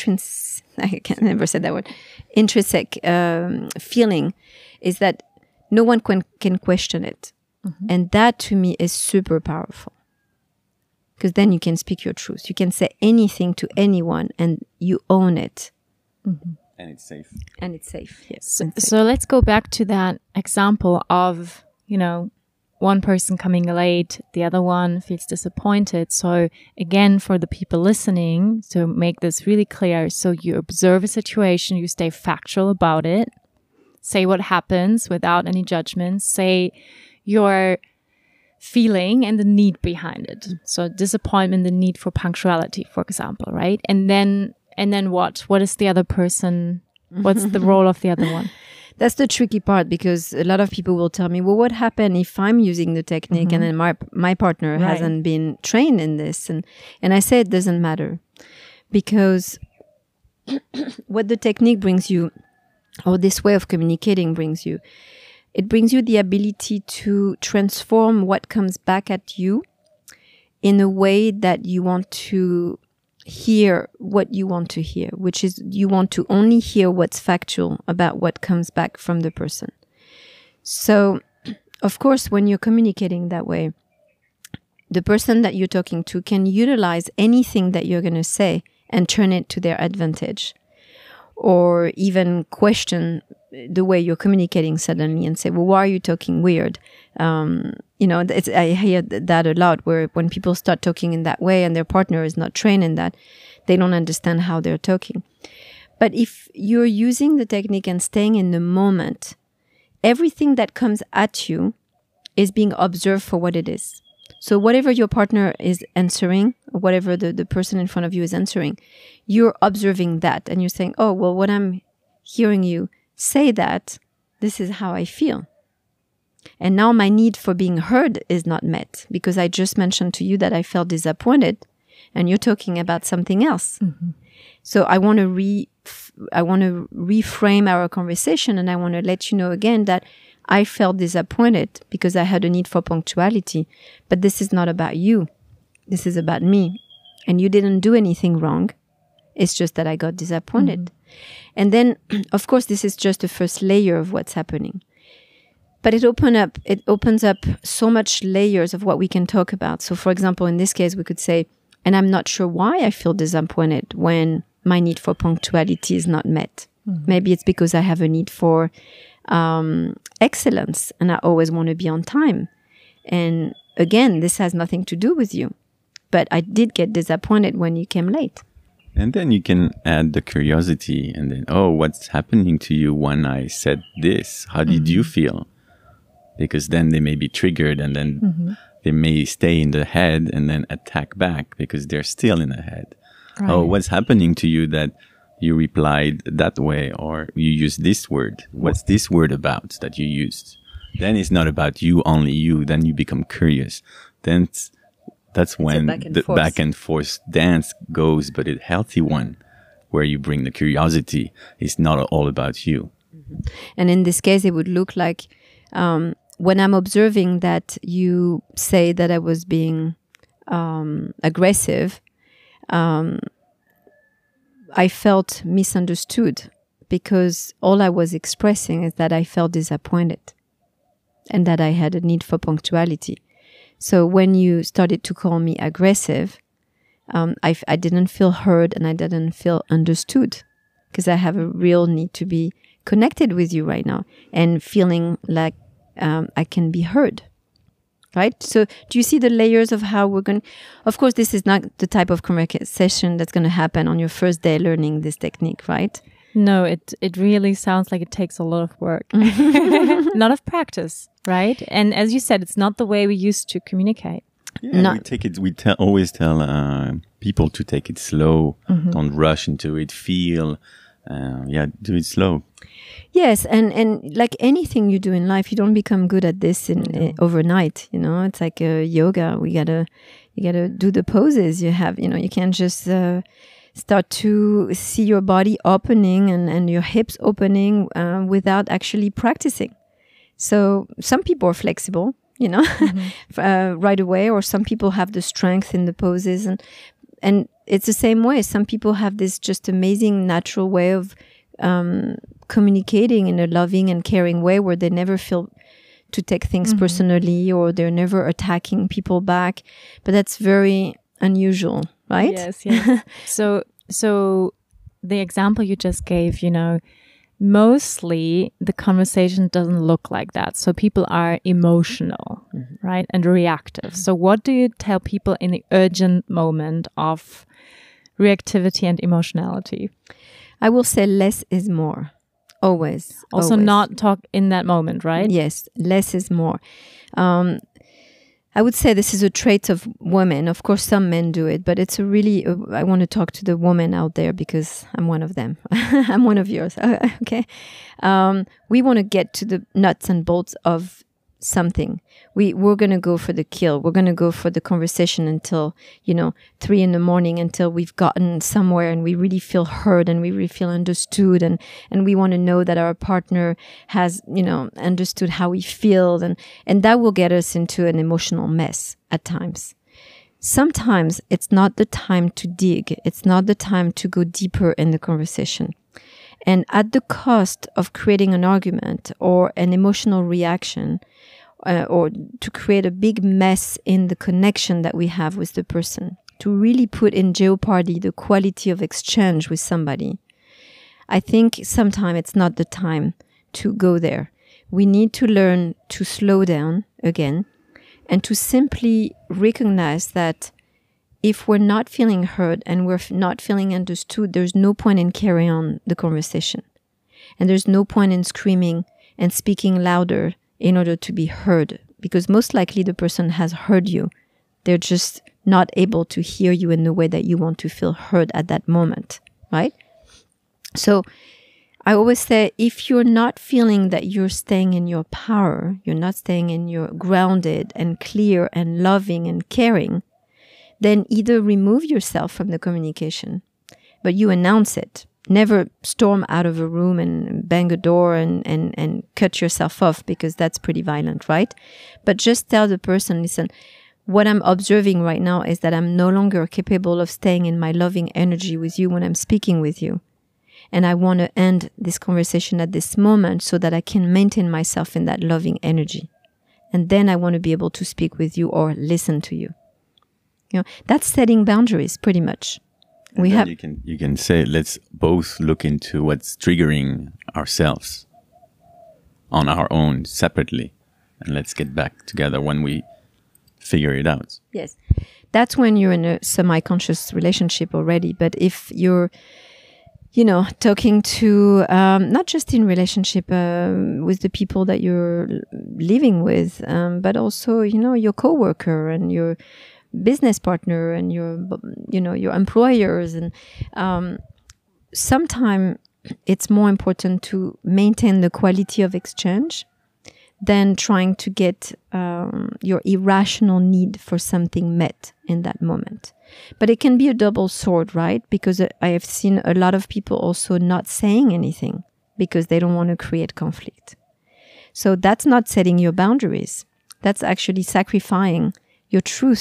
feeling, is that no one can question it. And that to me is super powerful, because then you can speak your truth. You can say anything to anyone and you own it. And it's safe. And it's safe, yes. So let's go back to that example of, one person coming late, the other one feels disappointed. So again, for the people listening, to make this really clear, so you observe a situation, you stay factual about it, say what happens without any judgments, say your feeling and the need behind it. So disappointment, the need for punctuality, for example, right? And then what? What is the other person? What's the role of the other one? That's the tricky part, because a lot of people will tell me, well, what happened if I'm using the technique and then my partner hasn't been trained in this? And I say it doesn't matter, because what the technique brings you, or this way of communicating brings you, it brings you the ability to transform what comes back at you in a way that you want to hear what you want to hear, which is you want to only hear what's factual about what comes back from the person. So, of course, when you're communicating that way, the person that you're talking to can utilize anything that you're going to say and turn it to their advantage, or even question the way you're communicating suddenly and say, well, why are you talking weird? I hear that a lot, where when people start talking in that way and their partner is not trained in that, they don't understand how they're talking. But if you're using the technique and staying in the moment, everything that comes at you is being observed for what it is. So whatever your partner is answering, or whatever the person in front of you is answering, you're observing that and you're saying, oh, well, what I'm hearing you say that, this is how I feel. And now my need for being heard is not met, because I just mentioned to you that I felt disappointed and you're talking about something else. So I want to reframe our conversation, and I want to let you know again that I felt disappointed because I had a need for punctuality, but this is not about you. This is about me. And you didn't do anything wrong. It's just that I got disappointed. And then, of course, this is just the first layer of what's happening. But it opens up so much layers of what we can talk about. So, for example, in this case, we could say, and I'm not sure why I feel disappointed when my need for punctuality is not met. Maybe it's because I have a need for excellence and I always want to be on time. And again, this has nothing to do with you. But I did get disappointed when you came late. And then you can add the curiosity and then, oh, what's happening to you when I said this? How did you feel? Because then they may be triggered, and then they may stay in the head and then attack back because they're still in the head. Right. Oh, what's happening to you that you replied that way, or you used this word? What's this word about that you used? Then it's not about you, only you. Then you become curious. Then that's when the back and forth dance goes, but a healthy one where you bring the curiosity. It's not all about you. And in this case, it would look like when I'm observing that you say that I was being aggressive, I felt misunderstood because all I was expressing is that I felt disappointed and that I had a need for punctuality. So when you started to call me aggressive, I didn't feel heard and I didn't feel understood because I have a real need to be connected with you right now and feeling like I can be heard. Right? So do you see the layers of how we're going? Of course, this is not the type of conversation that's going to happen on your first day learning this technique, right? No, it really sounds like it takes a lot of work, a lot of practice, right? And as you said, it's not the way we used to communicate. Yeah, we always tell people to take it slow, don't rush into it, feel, do it slow. Yes, and like anything you do in life, you don't become good at this overnight. You know, it's like yoga. You gotta do the poses. You can't just start to see your body opening and your hips opening without actually practicing. So some people are flexible, right away, or some people have the strength in the poses, and it's the same way. Some people have this just amazing natural way of communicating in a loving and caring way where they never feel to take things personally, or they're never attacking people back. But that's very unusual, right? Yes. So the example you just gave, mostly the conversation doesn't look like that. So people are emotional, right? And reactive. So what do you tell people in the urgent moment of reactivity and emotionality? I will say less is more. Always. Also always. Not talk in that moment, right? Yes, less is more. I would say this is a trait of women. Of course, some men do it, but it's I want to talk to the women out there because I'm one of them. I'm one of yours. Okay. We want to get to the nuts and bolts of something. We're going to go for the kill. We're going to go for the conversation until, 3 a.m, until we've gotten somewhere and we really feel heard and we really feel understood. And we want to know that our partner has, understood how we feel. And that will get us into an emotional mess at times. Sometimes it's not the time to dig. It's not the time to go deeper in the conversation. And at the cost of creating an argument or an emotional reaction, or to create a big mess in the connection that we have with the person, to really put in jeopardy the quality of exchange with somebody, I think sometimes it's not the time to go there. We need to learn to slow down again and to simply recognize that if we're not feeling heard and we're not feeling understood, there's no point in carrying on the conversation. And there's no point in screaming and speaking louder in order to be heard, because most likely the person has heard you. They're just not able to hear you in the way that you want to feel heard at that moment, right? So I always say, if you're not feeling that you're staying in your power, you're not staying in your grounded and clear and loving and caring, then either remove yourself from the communication, but you announce it. Never storm out of a room and bang a door and cut yourself off, because that's pretty violent, right? But just tell the person, listen, what I'm observing right now is that I'm no longer capable of staying in my loving energy with you when I'm speaking with you. And I want to end this conversation at this moment so that I can maintain myself in that loving energy. And then I want to be able to speak with you or listen to you. That's setting boundaries pretty much. You can say, let's both look into what's triggering ourselves on our own separately, and let's get back together when we figure it out. Yes, that's when you're in a semi-conscious relationship already. But if you're, talking to not just in relationship with the people that you're living with, but also your coworker and your business partner and your employers, and sometimes it's more important to maintain the quality of exchange than trying to get your irrational need for something met in that moment. But it can be a double sword, right? Because I have seen a lot of people also not saying anything because they don't want to create conflict. So that's not setting your boundaries. That's actually sacrificing your truth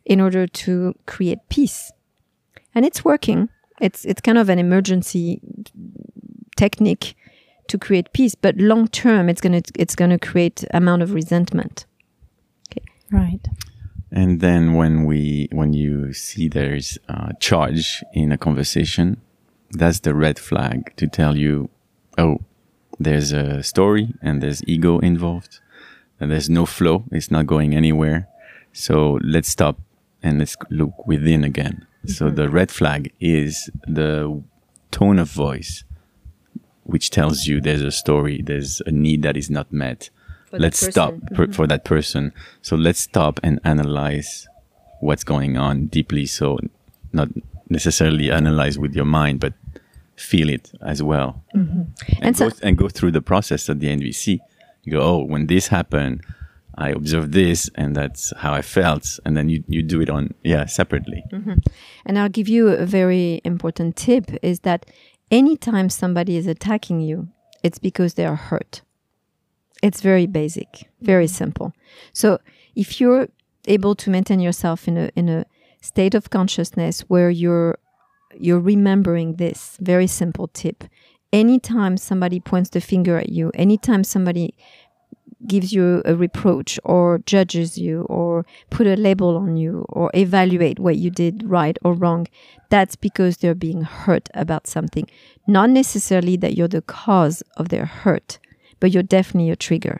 in order to create peace. And it's working. It's kind of an emergency technique to create peace, but long term, it's gonna create amount of resentment. Okay. Right. And then when you see there's charge in a conversation, that's the red flag to tell you, oh, there's a story and there's ego involved and there's no flow. It's not going anywhere. So let's stop and let's look within again. Mm-hmm. So the red flag is the tone of voice, which tells you there's a story, there's a need that is not met. Let's stop for that person. So let's stop and analyze what's going on deeply. So not necessarily analyze with your mind, but feel it as well. Mm-hmm. And go through the process at the NVC. You go, oh, when this happened, I observed this and that's how I felt. And then you do it separately. Mm-hmm. And I'll give you a very important tip is that anytime somebody is attacking you, it's because they are hurt. It's very basic, very simple. So if you're able to maintain yourself in a state of consciousness where you're remembering this very simple tip, anytime somebody points the finger at you, anytime somebody gives you a reproach or judges you or put a label on you or evaluate what you did right or wrong, that's because they're being hurt about something. Not necessarily that you're the cause of their hurt, but you're definitely a trigger.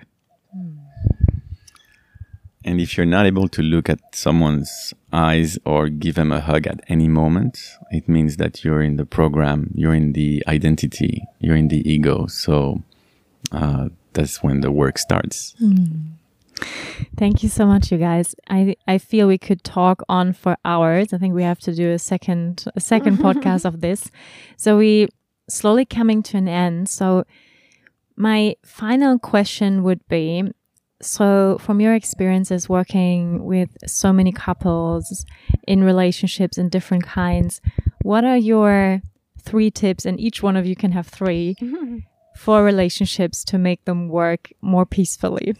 And if you're not able to look at someone's eyes or give them a hug at any moment, it means that you're in the program, you're in the identity, you're in the ego. So that's when the work starts. Thank you so much, you guys. I feel we could talk on for hours. I think we have to do a second podcast of this. So we slowly coming to an end. So my final question would be, so from your experiences working with so many couples in relationships and different kinds, what are your 3 tips, and each one of you can have 3, for relationships to make them work more peacefully?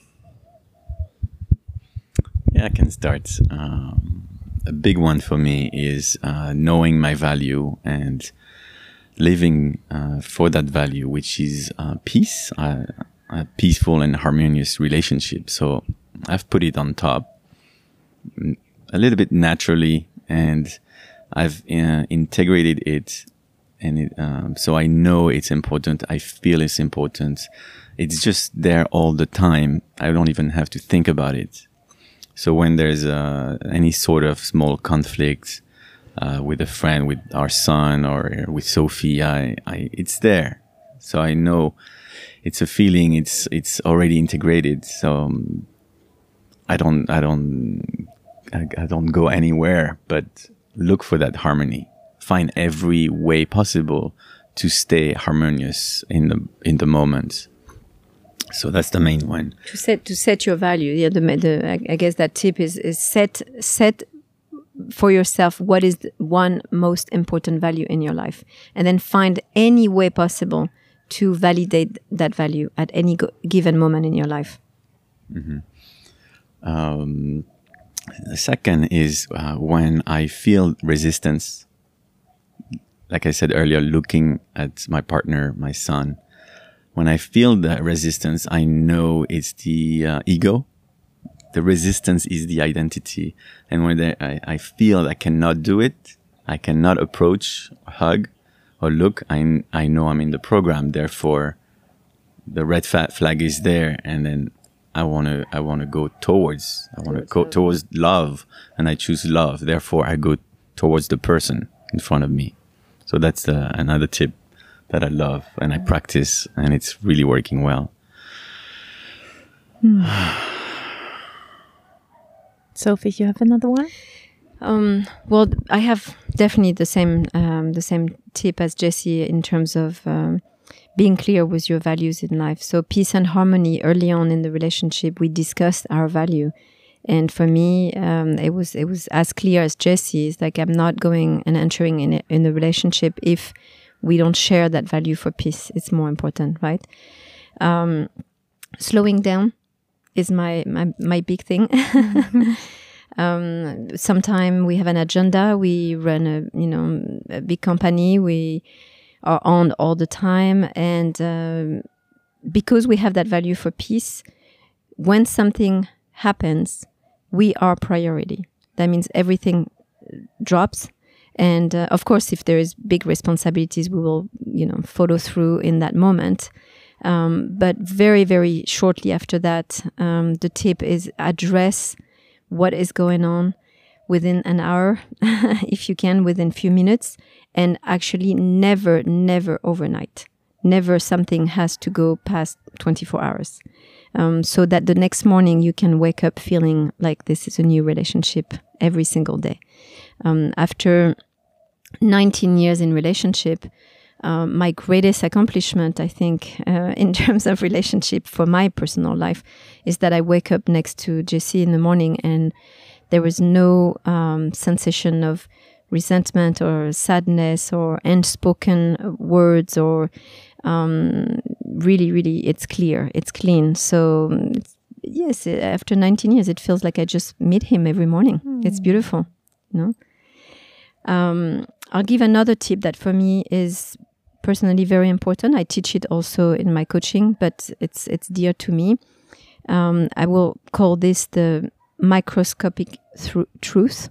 Yeah, I can start. A big one for me is knowing my value and living for that value, which is peace, a peaceful and harmonious relationship. So I've put it on top a little bit naturally, and I've integrated it, and so I know it's important. I feel it's important. It's just there all the time. I don't even have to think about it. So when there's any sort of small conflict with a friend, with our son, or with Sophie, it's there. So I know it's a feeling. It's already integrated. So I don't go anywhere, but look for that harmony. Find every way possible to stay harmonious in the moment. So that's the main one. To set your value. Yeah, I guess that tip is set for yourself what is the one most important value in your life, and then find any way possible to validate that value at any given moment in your life. Mm-hmm. The second is when I feel resistance. Like I said earlier, looking at my partner, my son, when I feel that resistance, I know it's the ego. The resistance is the identity. And when I feel I cannot do it, I cannot approach, hug, or look, I know I'm in the program. Therefore, the red flag is there, and then I want to go towards. I want to go towards love, and I choose love. Therefore, I go towards the person in front of me. So that's another tip that I love and I practice, and it's really working well. Sophie, you have another one? Well, I have definitely the same tip as Jessie in terms of being clear with your values in life. So peace and harmony. Early on in the relationship, we discussed our value. And for me, it was as clear as Jessie. It's like I'm not going and entering in a relationship if we don't share that value for peace. It's more important, right? Slowing down is my big thing. Sometimes we have an agenda. We run a big company. We are on all the time. And because we have that value for peace, when something happens, we are priority. That means everything drops. And of course, if there is big responsibilities, we will, follow through in that moment. But very, very shortly after that, the tip is address what is going on within an hour, if you can, within a few minutes, and actually never overnight. Never something has to go past 24 hours. So that the next morning you can wake up feeling like this is a new relationship every single day. After 19 years in relationship, my greatest accomplishment, I think, in terms of relationship for my personal life, is that I wake up next to Jessie in the morning and there was no sensation of resentment or sadness or unspoken words or really, it's clear, it's clean. So yes, after 19 years, it feels like I just meet him every morning. It's beautiful, I'll give another tip that for me is personally very important. I teach it also in my coaching, but it's dear to me. I will call this the microscopic truth,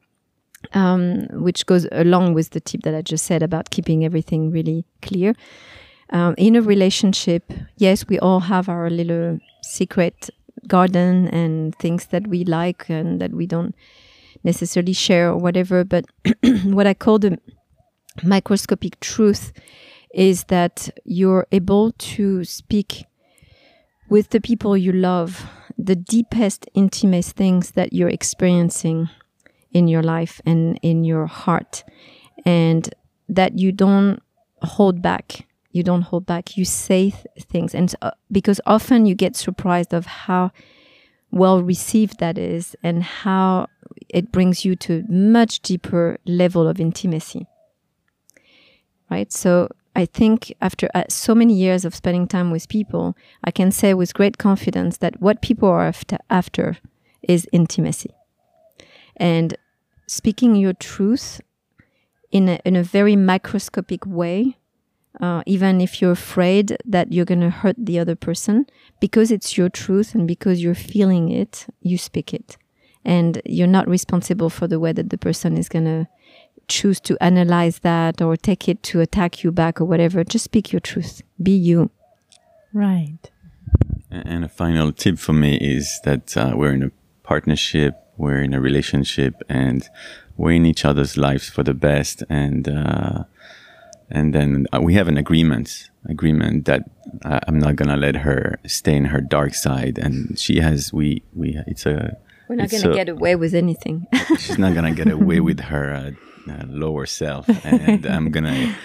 which goes along with the tip that I just said about keeping everything really clear. In a relationship, yes, we all have our little secret garden and things that we like and that we don't necessarily share or whatever. But what I call the microscopic truth is that you're able to speak with the people you love, the deepest, intimate things that you're experiencing in your life and in your heart, and that you don't hold back. You don't hold back. You say things. And because often you get surprised of how well received that is and how it brings you to a much deeper level of intimacy. Right? So I think after so many years of spending time with people, I can say with great confidence that what people are after is intimacy. And speaking your truth in a very microscopic way, even if you're afraid that you're going to hurt the other person, because it's your truth and because you're feeling it, you speak it. And you're not responsible for the way that the person is going to choose to analyze that or take it to attack you back or whatever. Just speak your truth. Be you. Right. And a final tip for me is that we're in a partnership, we're in a relationship, and we're in each other's lives for the best. And then we have an agreement that I'm not gonna let her stay in her dark side, and she has. We're not gonna get away with anything. She's not gonna get away with her lower self, and I'm gonna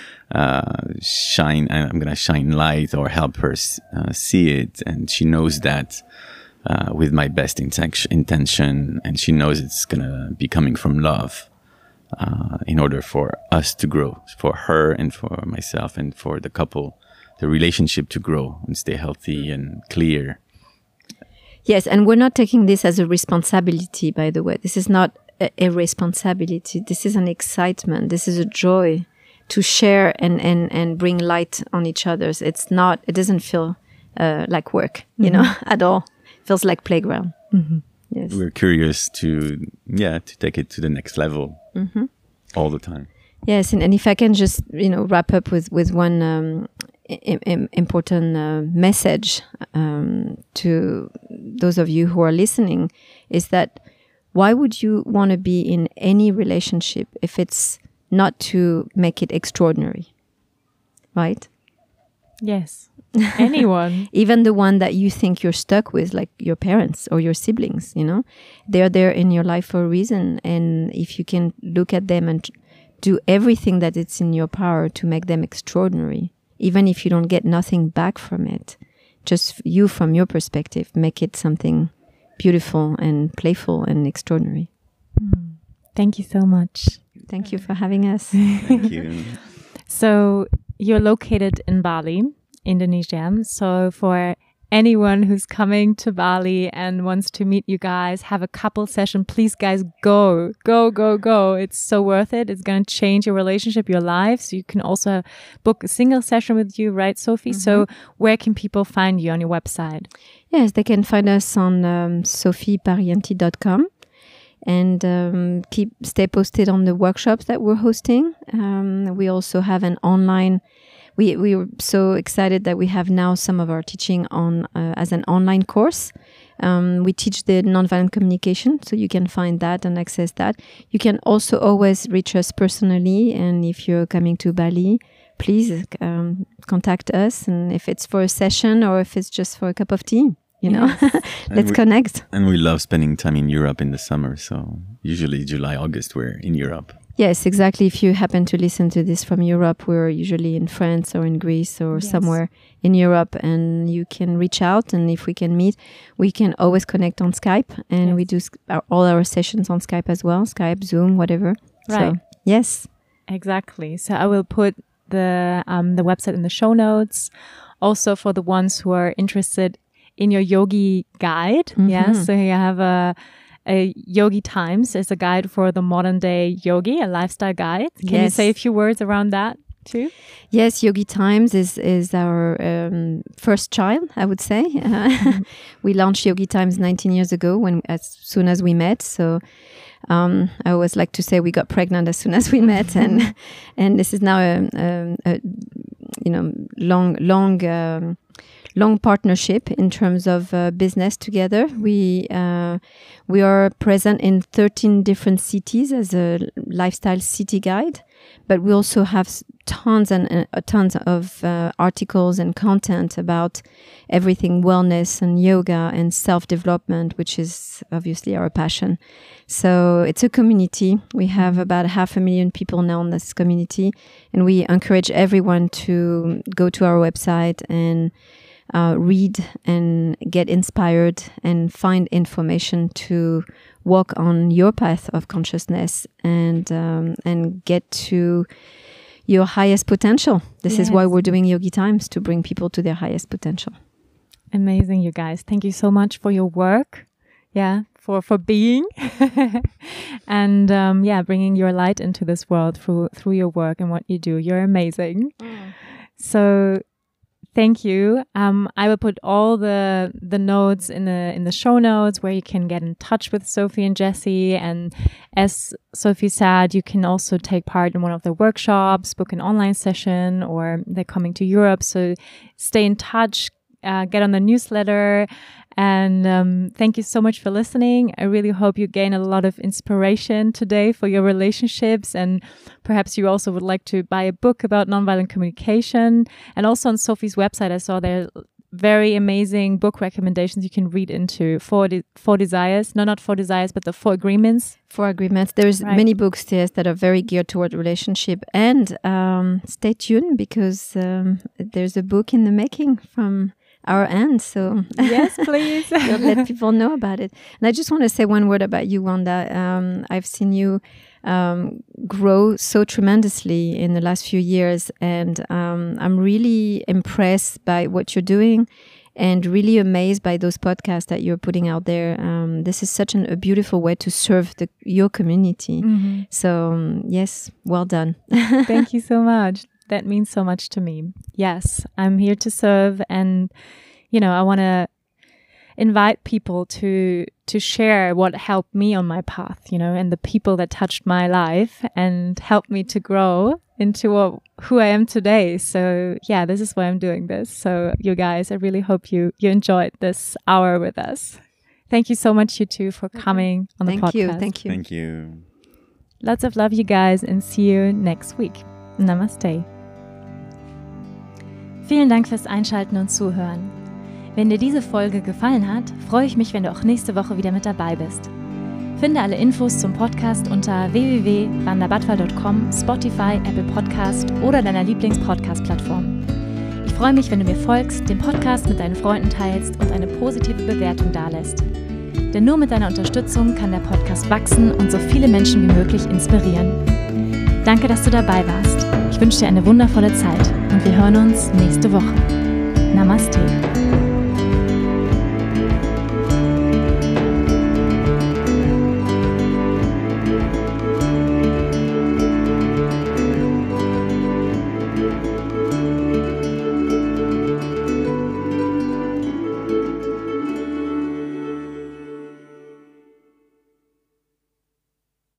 shine light or help her see it, and she knows that with my best intention, and she knows it's gonna be coming from love. In order for us to grow, for her and for myself and for the couple, the relationship to grow and stay healthy and clear. Yes, and we're not taking this as a responsibility, by the way. This is not a responsibility. This is an excitement. This is a joy to share and bring light on each other's. It doesn't feel like work, at all. It feels like playground. Mm-hmm. Yes. We're curious to take it to the next level all the time. Yes, and if I can just wrap up with one important message to those of you who are listening, is that why would you want to be in any relationship if it's not to make it extraordinary, right? Yes. Anyone. Even the one that you think you're stuck with, like your parents or your siblings, they're there in your life for a reason. And if you can look at them and do everything that it's in your power to make them extraordinary, even if you don't get nothing back from it, just you from your perspective, make it something beautiful and playful and extraordinary. Thank you so much. Thank you for having us. Thank you. So you're located in Bali, Indonesia. So for anyone who's coming to Bali and wants to meet you guys, have a couple session, please guys, go. It's so worth it. It's going to change your relationship, your life. So you can also book a single session with you, right, Sophie? So where can people find you on your website? Yes, they can find us on sophieparienti.com. And stay posted on the workshops that we're hosting. We also have an online. We were so excited that we have now some of our teaching on as an online course. We teach the nonviolent communication, so you can find that and access that. You can also always reach us personally, and if you're coming to Bali, please contact us. And if it's for a session or if it's just for a cup of tea. Let's connect. And we love spending time in Europe in the summer. So usually July, August, we're in Europe. Yes, exactly. If you happen to listen to this from Europe, we're usually in France or in Greece or somewhere in Europe, and you can reach out. And if we can meet, we can always connect on Skype, and we do all our sessions on Skype as well, Skype, Zoom, whatever. Right. So, yes. Exactly. So I will put the website in the show notes. Also for the ones who are interested in your yogi guide. Yes. So you have a Yogi Times is a guide for the modern day yogi, a lifestyle guide. Can you say a few words around that too? Yes, Yogi Times is our first child, I would say. We launched Yogi Times 19 years ago as soon as we met. So I always like to say we got pregnant as soon as we met, and this is now a long partnership in terms of business together. We are present in 13 different cities as a lifestyle city guide, but we also have tons of articles and content about everything wellness and yoga and self-development, which is obviously our passion. So it's a community. We have about 500,000 people now in this community, and we encourage everyone to go to our website and read and get inspired and find information to walk on your path of consciousness and get to your highest potential. This is why we're doing Yogi Times, to bring people to their highest potential. Amazing, you guys. Thank you so much for your work. Yeah, for being and bringing your light into this world through your work and what you do. You're amazing. So thank you. I will put all the notes in the show notes where you can get in touch with Sophie and Jessie. And as Sophie said, you can also take part in one of the workshops, book an online session, or they're coming to Europe. So stay in touch, get on the newsletter. And thank you so much for listening. I really hope you gain a lot of inspiration today for your relationships. And perhaps you also would like to buy a book about nonviolent communication. And also on Sophie's website, I saw there are very amazing book recommendations you can read into. Four Desires. No, not 4 Desires, but the 4 Agreements. 4 Agreements. There's many books there that are very geared toward relationship. And stay tuned, because there's a book in the making from our end, so yes, please. You'll let people know about it. And I just want to say one word about you, Wanda. I've seen you grow so tremendously in the last few years, and I'm really impressed by what you're doing, and really amazed by those podcasts that you're putting out there. This is such a beautiful way to serve your community. So yes, well done. Thank you so much. That means so much to me. Yes, I'm here to serve, and I want to invite people to share what helped me on my path, and the people that touched my life and helped me to grow into who I am today. So yeah, this is why I'm doing this. So you guys, I really hope you enjoyed this hour with us. Thank you so much, you two, for coming on the podcast. Thank you. Thank you. Lots of love, you guys, and see you next week. Namaste. Vielen Dank fürs Einschalten und Zuhören. Wenn dir diese Folge gefallen hat, freue ich mich, wenn du auch nächste Woche wieder mit dabei bist. Finde alle Infos zum Podcast unter www.wandabadwal.com, Spotify, Apple Podcast oder deiner Lieblings-Podcast-Plattform. Ich freue mich, wenn du mir folgst, den Podcast mit deinen Freunden teilst und eine positive Bewertung dalässt. Denn nur mit deiner Unterstützung kann der Podcast wachsen und so viele Menschen wie möglich inspirieren. Danke, dass du dabei warst. Ich wünsche dir eine wundervolle Zeit und wir hören uns nächste Woche. Namaste.